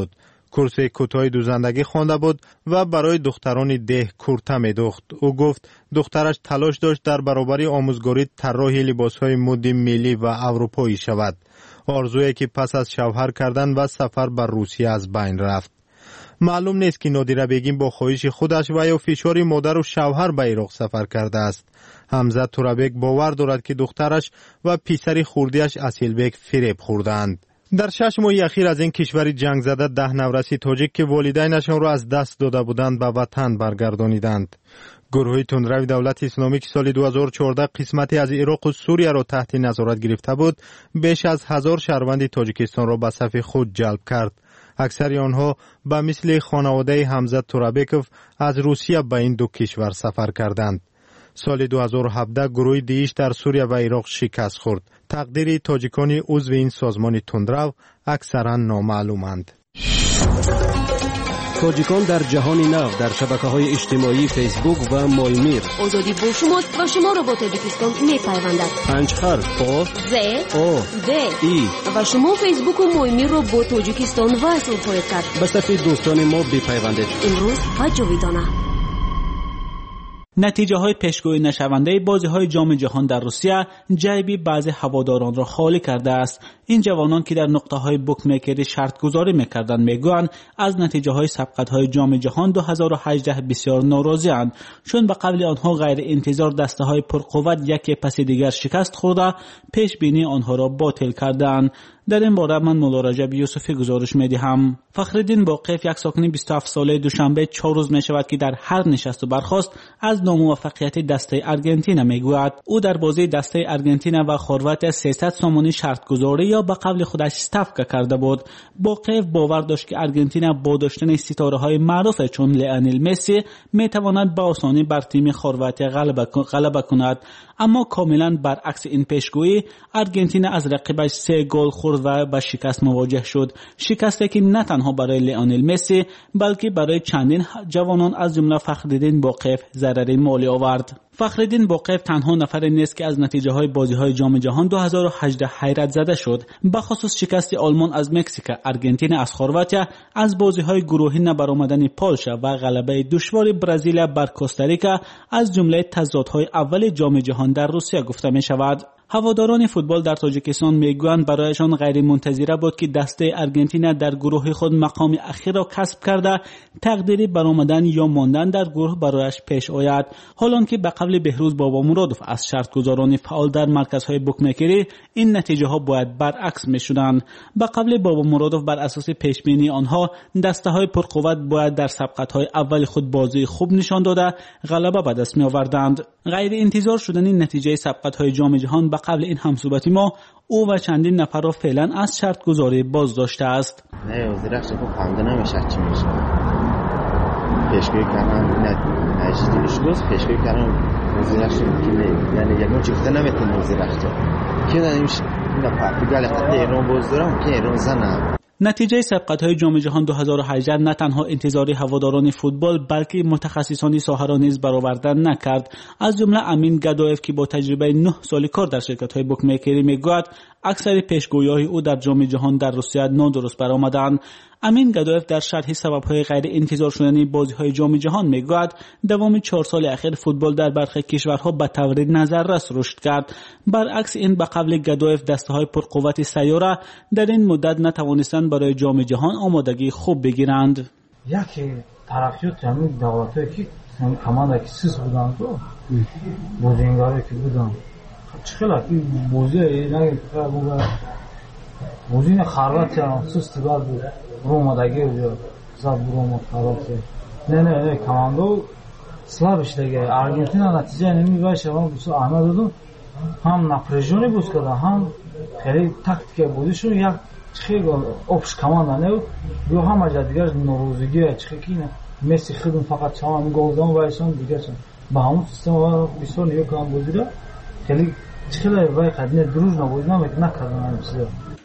کورس کوتاه دوزندگی خوانده بود و برای دختران ده کورته می‌دوخت. او گفت دخترش تلاش داشت در برابر آموزگاری طراح لباس‌های مد ملی و اروپایی شود. آرزویی که پس از شوهر کردن و سفر بر روسیه از بین رفت. معلوم نیست که نادیره بیگم با خواهش خودش و یا فشار مادر و شوهر به عراق سفر کرده است. حمزه تورابک باور دارد که دخترش و پسر خردیش اسیلبک فریب خوردند. در شش ماه اخیر از این کشور جنگ زده ده نورسی تاجیک که والدینشان را از دست داده بودند به وطن برگردانیدند. گروه تندروی دولت اسلامی که سال دو هزار و چهارده قسمتی از عراق و سوریه را تحت نظارت گرفته بود، بیش از هزار شهروند تاجیکستان را به صف خود جلب کرد. اکثر آنها به مثل خانواده حمزه تورابکوف از روسیه به این دو کشور سفر کردند. سال دو هزار و هفده گروه دیش در سوریه و عراق شکست خورد. تقدیر تاجیکان عضو این سازمان تندرو اکثرا نامعلومند. تاجیکان در جهان نو در شبکه‌های اجتماعی فیسبوک و مایمیر. آزادی با شماست و شما را با تاجیکستان می‌پیوندد. پنج حرف آ ز او د ای و شما فیسبوک و مایمیر را با تاجیکستان وصل خواهید کرد. به صفحه دوستان ما بپیوندید. امروز و جاویدانه. نتیجه های پیشگویی نشونده بازی های جام جهان در روسیه جیب بعضی هواداران را خالی کرده است. این جوانان که در نقطه های بوک میکری شرط گذاری میکردند میگویند از نتیجه های سبقت های جام جهان دو هزار و هجده بسیار ناراضی اند، چون به قبل آنها غیر انتظار دسته های پرقوت یکی پس دیگر شکست خورده پیش بینی آنها را باطل کردند. در این باره من مولا رجب یوسفی گزارش میدهم. فخرالدین باقیف یک ساکن بیست و هفت ساله دوشنبه چهار روز می شود که در هر نشست و برخاست از ناموفقیت دسته آرژانتین میگوید. او در بازی دسته آرژانتین و خرواتیا سیصد سومانی شرط گذاری یا به قبل خودش استفکا کرده بود. باقیف باور داشت که آرژانتین با داشتن ستاره های معروف چون لیونل مسی می تواند به آسانی بر تیم خرواتیا غلبه کند، اما کاملا برعکس این پیشگویی آرژانتین از رقیبش سه گل خورد و با شکست مواجه شد. شکستی که نه تنها برای لیونل مسی بلکه برای چندین جوانان از جمله فخرالدین باقیف ضرری مالی آورد. فخرالدین باقیف تنها نفر نیست که از نتیجه های بازی های جام جهان دو هزار و هجده حیرت زده شد. به خصوص شکست آلمان از مکزیک، آرژانتین از خرواتیا، از بازی های گروهی نبرآمدن پولشا و غلبه دشوار برزیل بر کوستاریکا از جمله تضادهای اول جام جهان در روسیه گفته می شود. هواداران فوتبال در تاجیکستان میگویند برایشان غیر منتظره بود که دسته آرژانتین در گروه خود مقام اخیر را کسب کرده تقدیری برآمدن یا ماندن در گروه برایش پیش آید. حالان که به قبل بهروز بابا مرادوف از شرط گذاران فعال در مرکزهای بوکمیکری این نتیجه ها باید برعکس می شدند. به قبل بابا مرادوف بر اساس پیش بینی آنها دسته های پرقوت باید در سبقت های اول خود بازی خوب نشان داده غلبه به دست می آوردند. غیر انتظار شدن این نتیجه سبقت های جام جهان قبل این همصحبتی ما او و چندین نفر را فعلا از شرط گذاری باز داشته است. نه وزیرش خوب خونده نمیشه چی میشه. پیشگویی کردن نجدیش دوست پیشگویی کردن وزیرش که یعنی یکم چیفته نمیتونه وزیرش که نمیشه. نه پرتغال خط ایران باز دارم که ایران زنه. نتیجه سبقت‌های جام جهان دو هزار و هجده نه تنها انتظار هواداران فوتبال بلکه متخصصان ساحه را نیز برآورده نکرد. از جمله امین گدایف که با تجربه نه سالی کار در شرکت‌های بوکمیکری میگوید اکثر پیشگویی‌های او در جام جهان در روسیه نادرست برآمدند. امین گدایف در شرح سبب‌های غیر انتظار شدنی بازی‌های جام جهان میگوید دوام چهار سال اخیر فوتبال در برخی کشورها به طور نظررس رشد کرد. برعکس این به قبل گدایف دسته‌های پرقوت سیاره در این مدت نتوانستند برای جام جهان آمادگی خوب بگیرند. یکی ترقیات همین دولت‌هایی که همین کمانده که سیز بودند و بودینگاری که بودند چقدر این بوزه نگه بوده بوزین خرواتیا سستی بار بود رومادگی بود زد روماد خرواتیا نه نه نه کماندو слабش دیگه آرژانتین نتیجه نمیگیره و بسیار آماده دادم هم نپرژونی بود کرده هم خیلی تاکتیک بودیشون یک چخیل اپش کمانده نه یا هم اجازه دیگر نوروزگی چخیل مسی خودم فقط چهار گلزن وایسون دیگه چون با همون سیستم بسیار نیو کام بودیده خیلی چخیل وای قدیم دروژ نبود نمیکنه نکردن همین چیزا.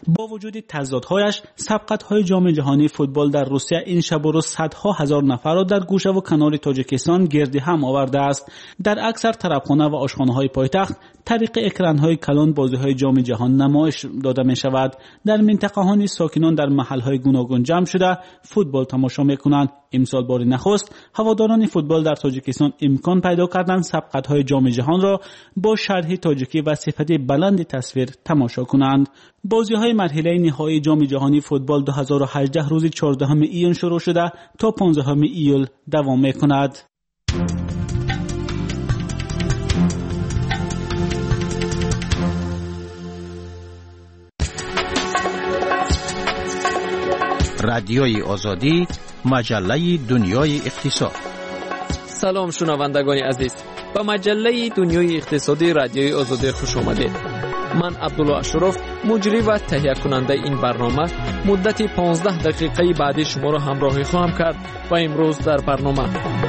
با وجود تضادهایش سبقت‌های جام جهانی فوتبال در روسیه این شب و روز صدها هزار نفر را در گوشه و کنار تاجیکستان گردی هم آورده است. در اکثر طربخانه و آشخانه‌های پایتخت طریق اکران‌های کلان بازی‌های جام جهان نمایش داده می‌شود. در منطقه‌ها نیز ساکنان در محل‌های گوناگون جمع شده فوتبال تماشا می‌کنند. امسال بار نخست هواداران فوتبال در تاجیکستان امکان پیدا کردند سبقت‌های جام جهان را با شرح تاجیکی و صفت بلند تصویر تماشا کنند. بازی‌های مرحله نهایی جام جهانی فوتبال دو هزار و هجده روز چهاردهم ایون شروع شده تا پانزدهم ایول دوام می‌کند. رادیوی آزادی، مجله دنیای اقتصاد. سلام شنوندگان عزیز، به مجله دنیای اقتصادی رادیوی آزادی خوش آمدید. من عبدالله اشرف، مجری و تهیه کننده این برنامه، مدت پانزده دقیقه بعدی شما را همراهی خواهم کرد و امروز در برنامه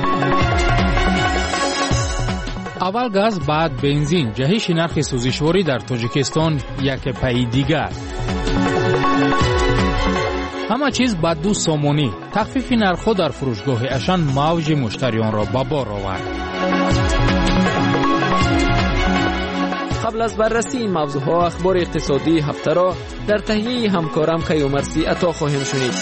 اول گاز بعد بنزین، جهش نرخ سوزشواری در تاجیکستان یک پای دیگر. همه چیز با دو سومونی، تخفیف نرخ‌ها در فروشگاه اشان موج مشتریان را به بار آورد. قبل از بررسی این موضوعها اخبار اقتصادی هفته را در تهیه همکارم کیومرسی عطا خواهیم شنید.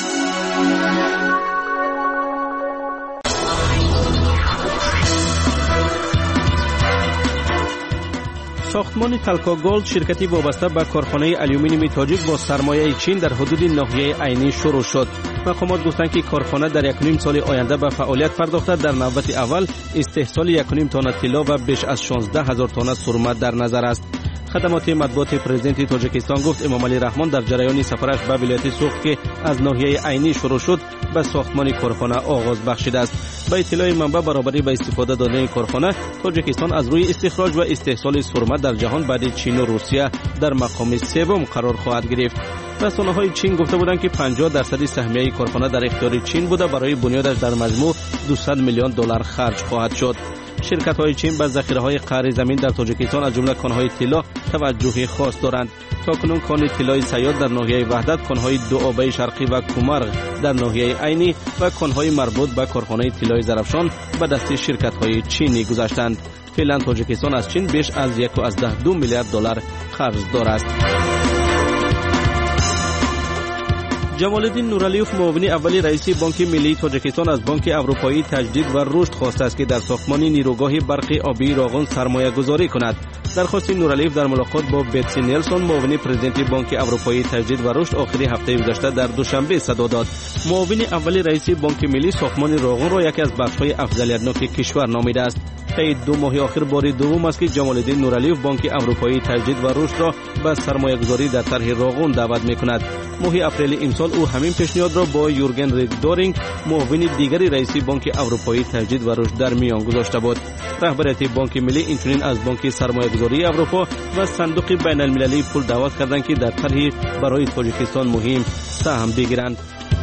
ساختمان تلکا گولد شرکتی وابسته به کارخانه آلومینیوم تاجیک با سرمایه چین در حدود ناحیه عینی شروع شد. مقامات گفتند که کارخانه در یک و نیم سال آینده به فعالیت پرداخته در نوبت اول استحصال یک و نیم تن طلا و بیش از شانزده هزار تن سرمه در نظر است. خدمات مطبوعات پرزیدنت تاجیکستان گفت امام علی رحمان در جریان سفرش به ولایت سوخت که از ناحیه عینی شروع شد به ساختمان کارخانه آغاز بخشیده است. با اطلاع منبع برابری به استفاده دادن کارخانه، تاجیکستان از روی استخراج و استحصال سرمه در جهان بعد چین و روسیه در مقام سوم قرار خواهد گرفت. رسانه‌های چین گفته بودند که پنجاه درصد سهمیه کارخانه در اختیار چین بوده. برای بنیادش در مجموع دویست میلیون دلار خرج خواهد شد. شرکت‌های چین به ذخیره‌های قعر زمین در تاجیکستان از جمله کان‌های طلا توجه خاص دارند. تاکنون کان طلای سیاد در ناحیه وحدت، کان‌های دو آبه شرقی و کومرغ در ناحیه عینی و کان‌های مربوط به کارخانه طلای زرافشان به دست شرکت‌های چینی گذاشتند. فعلا تاجیکستان از چین بیش از یک و دو میلیارد دلار قرض دارد. جمال الدین نورعلیوف معاون اول رئیس بانک ملی تاجیکستان از بانک اروپایی تجدید و رشد خواسته است که در ساختمان نیروگاه برق آبی راغون سرمایه گذاری کند. درخواست نورعلیوف در ملاقات با بتسی نیلسون معاون پرزیدنت بانک اروپایی تجدید و رشد آخری هفته گذشته در دوشنبه صدا داد. معاون اول رئیس بانک ملی ساختمان راغون را یکی از بخش‌های افضلیت‌ناک کشور نامیده است. طی دو ماه آخر بار دوم است که جمال الدین نورعلیوف بانک اروپایی تجدید و رشد را به سرمایه‌گذاری در طرح راغون دعوت می‌کند. ماه اپریل امسال او همین پیشنهاد را با یورگن ریدورینگ معاون دیگری رئیس بانک اروپایی تجدید و رشد در میان گذاشته بود. رهبریت بانک ملی اینچنین از بانک سرمایه‌گذاری اروپا و صندوق بین‌المللی پول دعوت کردند که در طرح برای تاجیکستان مهم سهم بگیرند.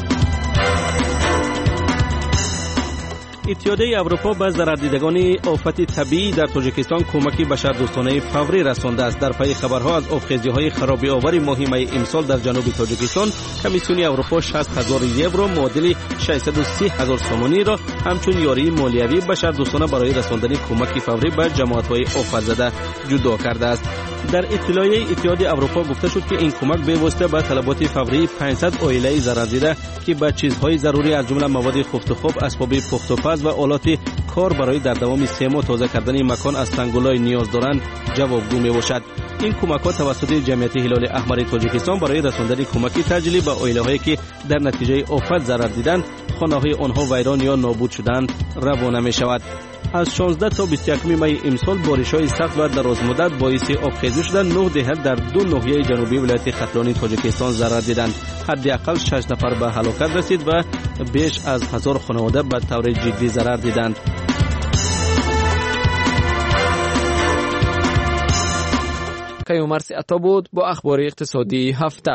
اتحادیه اروپا به ضرردیدگان آفت طبیعی در تاجیکستان کمکی بشردوستانه فوری رسانده است. در پی خبرها از آبخیزی‌های خرابی آور ماه می امسال در جنوب تاجیکستان، کمیسیون اروپا شصت هزار یورو معادل ششصد و سی هزار سومانی را همچون یاری مالیوی بشردوستانه برای رساندن کمک فوری به جماعت‌های آفت زده جدا کرده است. در اطلاعیه اتحادیه اروپا گفته شد که این کمک به واسطه به طلبات فوری پانصد عائله ضرردیده که به چیزهای ضروری از جمله مواد خفت و خواب، اسباب پخت و پز و آلات کار برای در دوام سه ماه تازه کردن مکان از سنگولای نیاز دارند جوابگو می باشد. این کمک‌ها توسط جمعیت هلال احمر تاجیکستان برای رساندن کمکی تجلی به عائله‌هایی که در نتیجه آفت ضرر دیدند، خانه‌های آنها ویران یا نابود شدند روانه می‌شود. از شانزده تا بیست و یک می امسال بارش‌های سخت و درازمدت باعث آبخیزی شدند. نه دهه در دو ناحیه جنوبی ولایت ختلانی تاجیکستان ضرر دیدند. حداقل شش نفر به هلاکت رسید و بیش از هزار خانواده به طور جدی ضرر دیدند. کیومرسی عطا بود با اخبار اقتصادی هفته.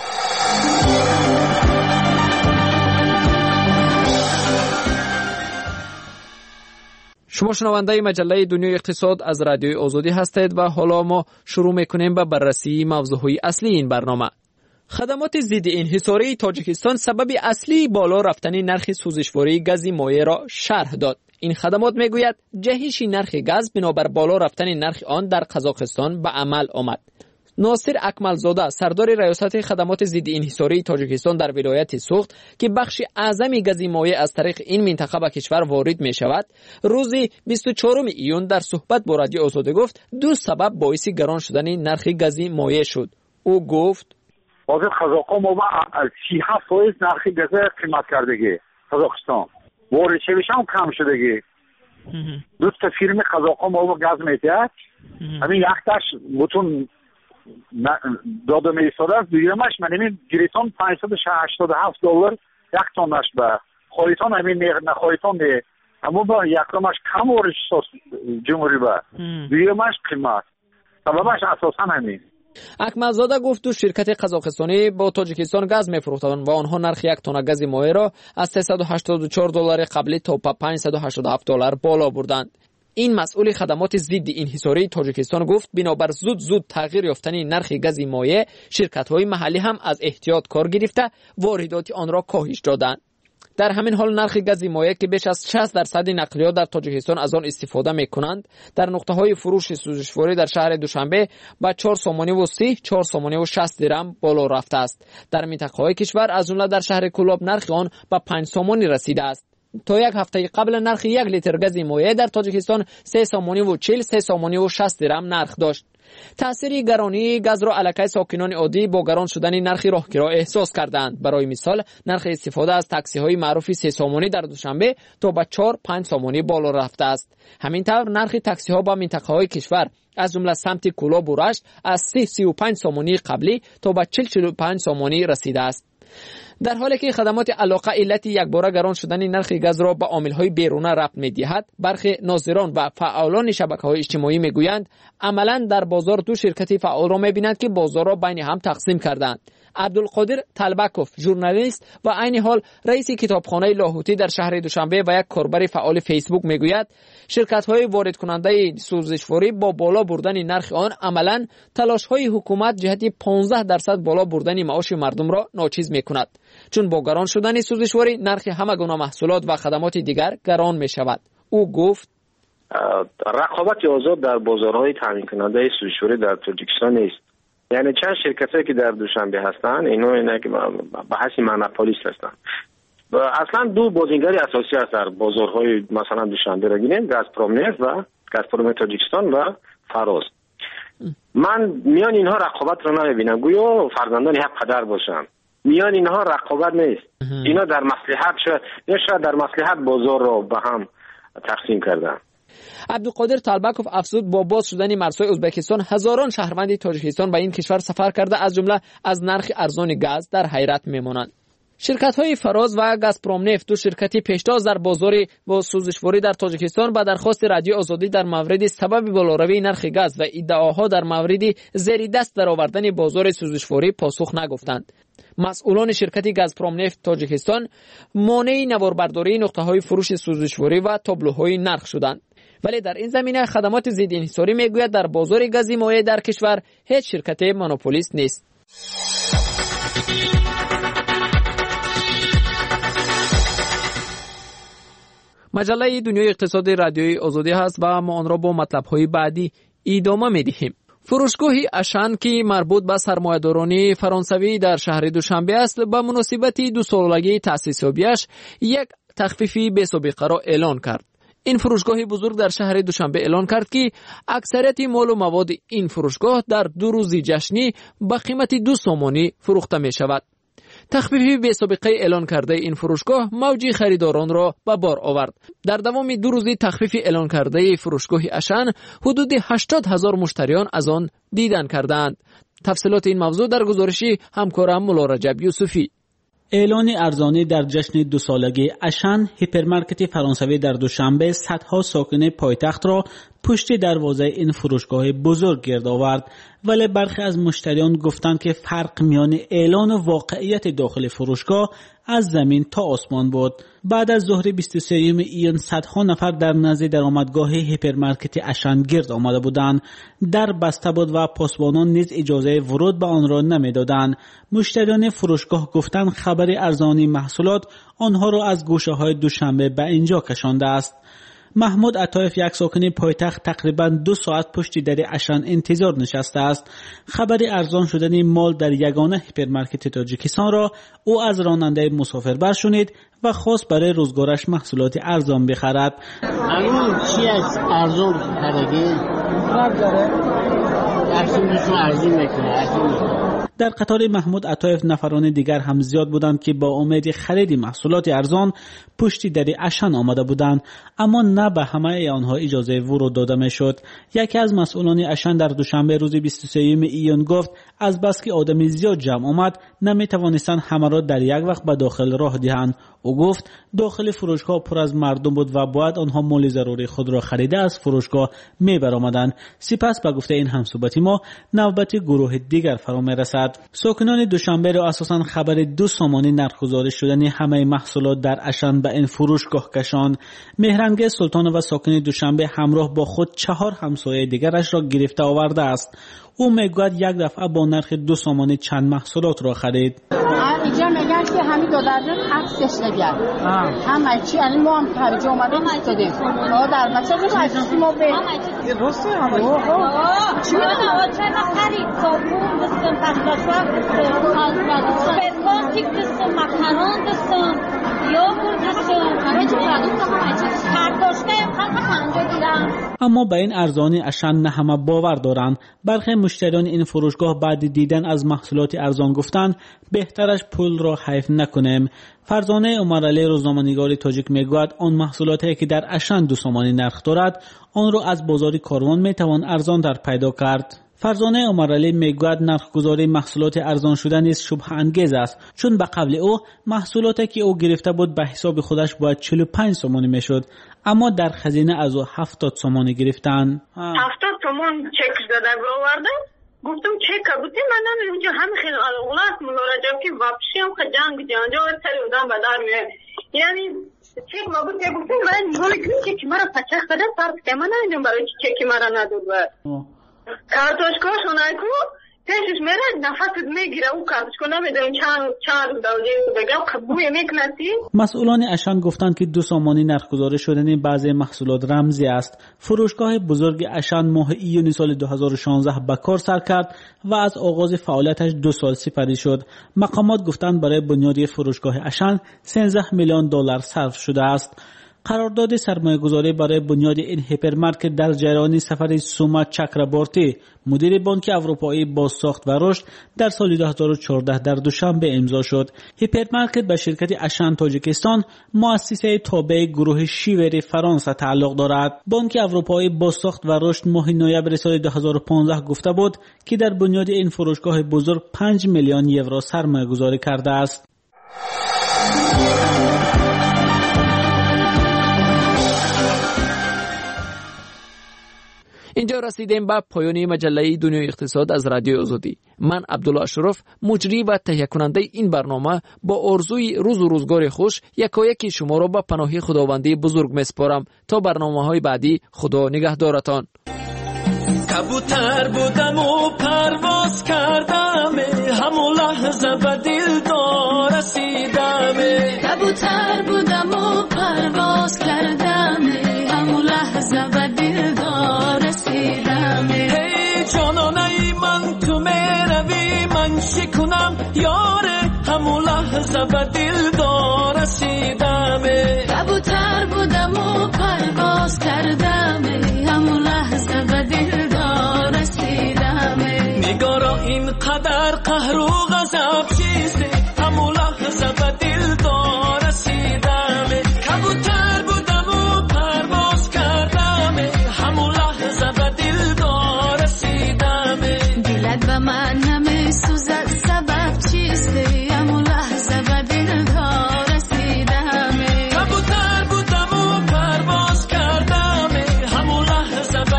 شما شنونده مجله دنیای اقتصاد از رادیوی آزادی هستید و حالا ما شروع میکنیم به بررسی موضوعهای اصلی این برنامه. خدمات ضد انحصاری تاجیکستان سبب اصلی بالا رفتن نرخ سوزشواری گاز مایع را شرح داد. این خدمات میگوید جهش نرخ گاز بنابر بالا رفتن نرخ آن در قزاقستان به عمل آمد. ناصر اکملزاده سردار ریاست خدمات ضد انحصاری تاجیکستان در ولایت سوخت که بخش اعظم گاز مایع از طریق این منطقه به کشور وارد می شود، روز بیست و چهارم ایون در صحبت با رادیو آزادی گفت دو سبب باعث گران شدن نرخ گاز مایع شد. او گفت حاضر قزاقستان ما سی و هفت فایز نرخ گاز قیمت کردگی قزاقستان وارد شویش هم کم شدگی. دو تا فیرم قزاقستان ما گاز میتید همین یختش بتون داده می ایستاده است. دیگرمش من این گریتون پانصد و هشتاد و هفت دلار یک تونش به خواهیتان همین نخواهیتان ده اما با یکمش کم وارد جمهوری به دیگرمش قیمت سببش اساسا همین. اکملزاده گفت دو شرکت قزاقستانی با تاجیکستان گاز میفروختند و آنها نرخ یک تن گاز مایع را از سیصد و هشتاد و چهار دلار قبلی تا پانصد و هشتاد و هفت دلار بالا بردند. این مسئول خدمات ضد انحصاری تاجیکستان گفت بنابر زود زود تغییر یافتن نرخ گاز مایع شرکت‌های محلی هم از احتیاط کار گرفته واردات آن را کاهش دادند. در همین حال نرخ گاز مایع که بیش از شصت درصد نقلیات در تاجیکستان از آن استفاده می‌کنند در نقطه‌های فروش سوزشواری در شهر دوشنبه با چهار سومانی و سی، چهار سومانی و شصت درم بالا رفته است. در منطقه‌های کشور از جمله در شهر کولاب نرخ آن به پنج سومانی رسیده است. تا یک هفته قبل نرخ یک لیتر گاز مایع در تاجیکستان سه سومانی و چهل، سه سومانی و شصت درم نرخ داشت. تأثیر گرانی گاز را علاقه ساکنان عادی با گران شدن نرخ راهگیرها احساس کردند. برای مثال نرخ استفاده از تاکسی های معروف سه سومانی در دوشنبه تا به چهار پنج سومانی بالا رفته است. همینطور نرخ تاکسی ها با منطقه های کشور از جمله سمت کولاب و رشت از سی سی و پنج سومانی قبلی تا به چهل چهل و پنج سومانی رسیده است. در حالی که خدمات علاقه علت یکباره گران شدن نرخ گاز را به عامل‌های بیرونه ربط می‌دهد، برخی ناظران و فعالان شبکه‌های اجتماعی می‌گویند عملاً در بازار دو شرکت فعال را می‌بینند که بازار را بین هم تقسیم کردند. عبدالقادر طلبکوف ژورنالیست و عین حال رئیس کتابخانه لاهوتی در شهر دوشنبه و یک کاربر فعال فیسبوک میگوید شرکت‌های وارد کننده سوزشواری با بالا بردن نرخ آن عملاً تلاش‌های حکومت جهت پانزده درصد بالا بردن معاش مردم را ناچیز می‌کند، چون با گران شدن سوزشواری نرخ همه گونه محصولات و خدمات دیگر گران می‌شود. او گفت رقابت آزاد در بازارهای تامین کننده سوزشواری در تاجیکستان نیست. یعنی چند شرکتایی که در دوشنبه هستن اینا اینا که به حیث مونوپولیست هستن و اصلا دو بازیگر اساسی هست در بازارهای مثلا دوشنبه را گیریم، گازپروم نفت و گازپروم تاجیکستان و فراز. من میان اینها رقابت را نمیبینم، گویا فرزندان یک پدر باشن. میان اینها رقابت نیست. اینا در مصلحت شاید شاید در مصلحت بازار را به هم تقسیم کردن. عبدالقادر طلبکوف افزود با باز شدن مرزهای ازبکستان هزاران شهروند تاجیکستان به این کشور سفر کرده از جمله از نرخ ارزان گاز در حیرت میمانند. شرکت‌های فراز و گازپروم نفت دو شرکتی پیشتاز در بازار با سوزشواری در تاجیکستان با درخواست رادیو آزادی در مورد سبب بالاروی نرخ گاز و ادعاها در مورد زیر دست درآوردن بازار سوزشواری پاسخ نگفتند. مسئولان شرکت گازپروم نفت تاجیکستان مانع نواربرداری نقطه‌های فروش سوزشواری و تابلوهای نرخ شدند. ولی در این زمینه خدمات ضد انحصاری میگوید در بازار گاز مایع در کشور هیچ شرکت مونوپولیست نیست. مجله دنیای اقتصادی رادیوی آزادی هست و ما آن را با مطلب‌های بعدی ادامه می‌دهیم. فروشگاه اشان که مربوط به سرمایه‌داران فرانسوی در شهر دوشنبه است به مناسبت دو سالگی تأسیس یابیش یک تخفیف بی‌سابقه را اعلان کرد. این فروشگاه بزرگ در شهر دوشنبه اعلان کرد که اکثریت مال و مواد این فروشگاه در دو روز جشنی به قیمت دو سومانی فروخته می شود. تخفیف بی سابقه اعلان کرده این فروشگاه موج خریداران را به بار آورد. در دوام دو روزی تخفیف اعلان کرده فروشگاه اشان حدود هشتاد هزار مشتریان از آن دیدن کردند. تفصیلات این موضوع در گزارشی همکارم مولا رجب یوسفی. اعلان ارزانی در جشن دو سالگی اشان، هیپرمارکت فرانسوی در دوشنبه صدها ساکن پایتخت را پشت دروازه این فروشگاه بزرگ گرد آورد، ولی برخی از مشتریان گفتند که فرق میان اعلان و واقعیت داخل فروشگاه از زمین تا آسمان بود. بعد از ظهر بیست و سوم ایون صدها نفر در نزد درآمدگاه هیپرمارکت اشان گرد آمده بودند. در بسته بود و پاسبانان نیز اجازه ورود به آن را نمیدادند. مشتریان فروشگاه گفتند خبر ارزانی محصولات آنها را از گوشه‌های دوشنبه به اینجا کشانده است. محمود عطایف، یک ساکن پایتخت، تقریباً دو ساعت پشت در اشان انتظار نشسته است. خبر ارزان شدن مال در یگانه هیپرمارکت تاجیکستان را او از راننده مسافربر شنید و خواست برای روزگارش محصولات ارزان بخرد. همون چی از ارزان خریدی؟ فرق داره؟ ارزان میکنه. در قطار محمود عطایف نفران دیگر هم زیاد بودند که با امید خرید محصولات ارزان پشت در اشان آمده بودند، اما نه به همه آنها اجازه ورود داده میشد. یکی از مسئولان اشان در دوشنبه روز بیست و سوم ایون گفت از بس که آدم زیاد جمع آمد نمیتوانستند همه را در یک وقت به داخل راه دهند. او گفت داخل فروشگاه پر از مردم بود و باید آنها مال ضروری خود را خریده از فروشگاه می برآمدند. سپس به گفته این همصحبت ما نوبت گروه دیگر فرا می رسد. ساکنان دوشنبه را اساساً خبر دو سامانی نرخ گذاری شدن همه محصولات در اشان به این فروشگاه کشاند. مهرنگ سلطان و ساکن دوشنبه همراه با خود چهار همسایه دیگرش را گرفته آورده است. او میگوید یک دفعه با نرخ دو سامانی چند محصولات را خرید. اینجا میگن که همین دو درجن عکسش نگرد همه چی الان ما هم خارج اومدیم ایستادیم در بچه مجلسی ما به این راسته همه چی میدونم چرا خرید صابون دستم پختشوه سپرپاستیک دستم مکران دستم یاگورت دستم همه چی کارتاشکه خلق پنجا دیدم. اما به این ارزانی اشان نه همه باور دارند. برخی مشتریان این فروشگاه بعد دیدن از محصولات ارزان گفتند بهترش پول را حیف نکنیم. فرزانه عمرعلی روزنامه‌نگار تاجیک میگوید آن محصولاتی که در اشان دو سامانی نرخ دارد آن را از بازار کاروان میتوان ارزان در پیدا کرد. فرزانه عمرعلی میگوید نرخ‌گذاری محصولات ارزان شده نیز شبهه انگیز است، چون به قبل او محصولاتی که او گرفته بود به حساب خودش باید چهل و پنج سامانی میشد، اما در خزینه از او هفتاد سامانی گرفتند. هفتاد سامان چک داده آوردم، گفتم چک بودی من اونجا همه خیلی اولاد مراجعه که واپسی هم که جنگ جنجا و سری بودم به در میاد، یعنی چک ما بود که گفتم من نگاهی کنم که مرا پچه خدا فرض که من نمیدونم برای چکی مرا نداد بود کارتاشکاش اونایی که پیشش میره نفست میگیره او کارتاشکا نمیدونم چند چند دوله بگم خبوی میکنسی. مسئولان اشان گفتند که دو سامانی نرخ‌گذاری شدن بعضی محصولات رمزی است. فروشگاه بزرگ اشان ماه ایون سال دو هزار و شانزده به کار سر کرد و از آغاز فعالیتش دو سال سپری شد. مقامات گفتند برای بنیادی فروشگاه اشان سیزده میلیون دلار صرف شده است. قرارداد سرمایه‌گذاری برای بنیاد این هیپرمارکت در جریان سفر سوما چکربورتی، مدیر بانک اروپایی بازساخت و رشد، در سال دو هزار و چهارده در دوشنبه امضا شد. هیپرمارکت به شرکت اشان تاجیکستان، مؤسسه تابع گروه شیور فرانسه تعلق دارد. بانک اروپایی بازساخت و رشد ماه نوامبر سال دو هزار و پانزده گفته بود که در بنیاد این فروشگاه بزرگ پنج میلیون یورو سرمایه‌گذاری کرده است. اینجا رسیدیم به پایان مجله دنیای اقتصاد از رادیو آزادی. من عبدالله اشرف، مجری و تهیه کننده این برنامه، با آرزوی روز و روزگار خوش یکایک شما را به پناه خداوندی بزرگ میسپارم. تا برنامه‌های بعدی، خدا نگهدارتان. کبوتر بودم و پرواز کردم، همون لحظه به دلدار رسیدم. کبوتر بودم و پرواز کردم، همون لحظه به دلدار رسیدم. هی جانانه من تو میروی من شکنم یاره، همون لحظه به دلدار رسیدم. کبوتر بودم و پرواز کردم، همون لحظه به دلدار رسیدم. نگارا اینقدر قهر و غضب چیزه، همون لحظه به دلدار رسیدم. کبوتر بودم و پرواز کردم، همون لحظه به دلدار رسیدم. دلت به من نمیسوزد سبب چیسته، همون لحظه به دلدار رسیدم. کبوتر بودم و پرواز کردم، همون لحظه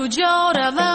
کجا روم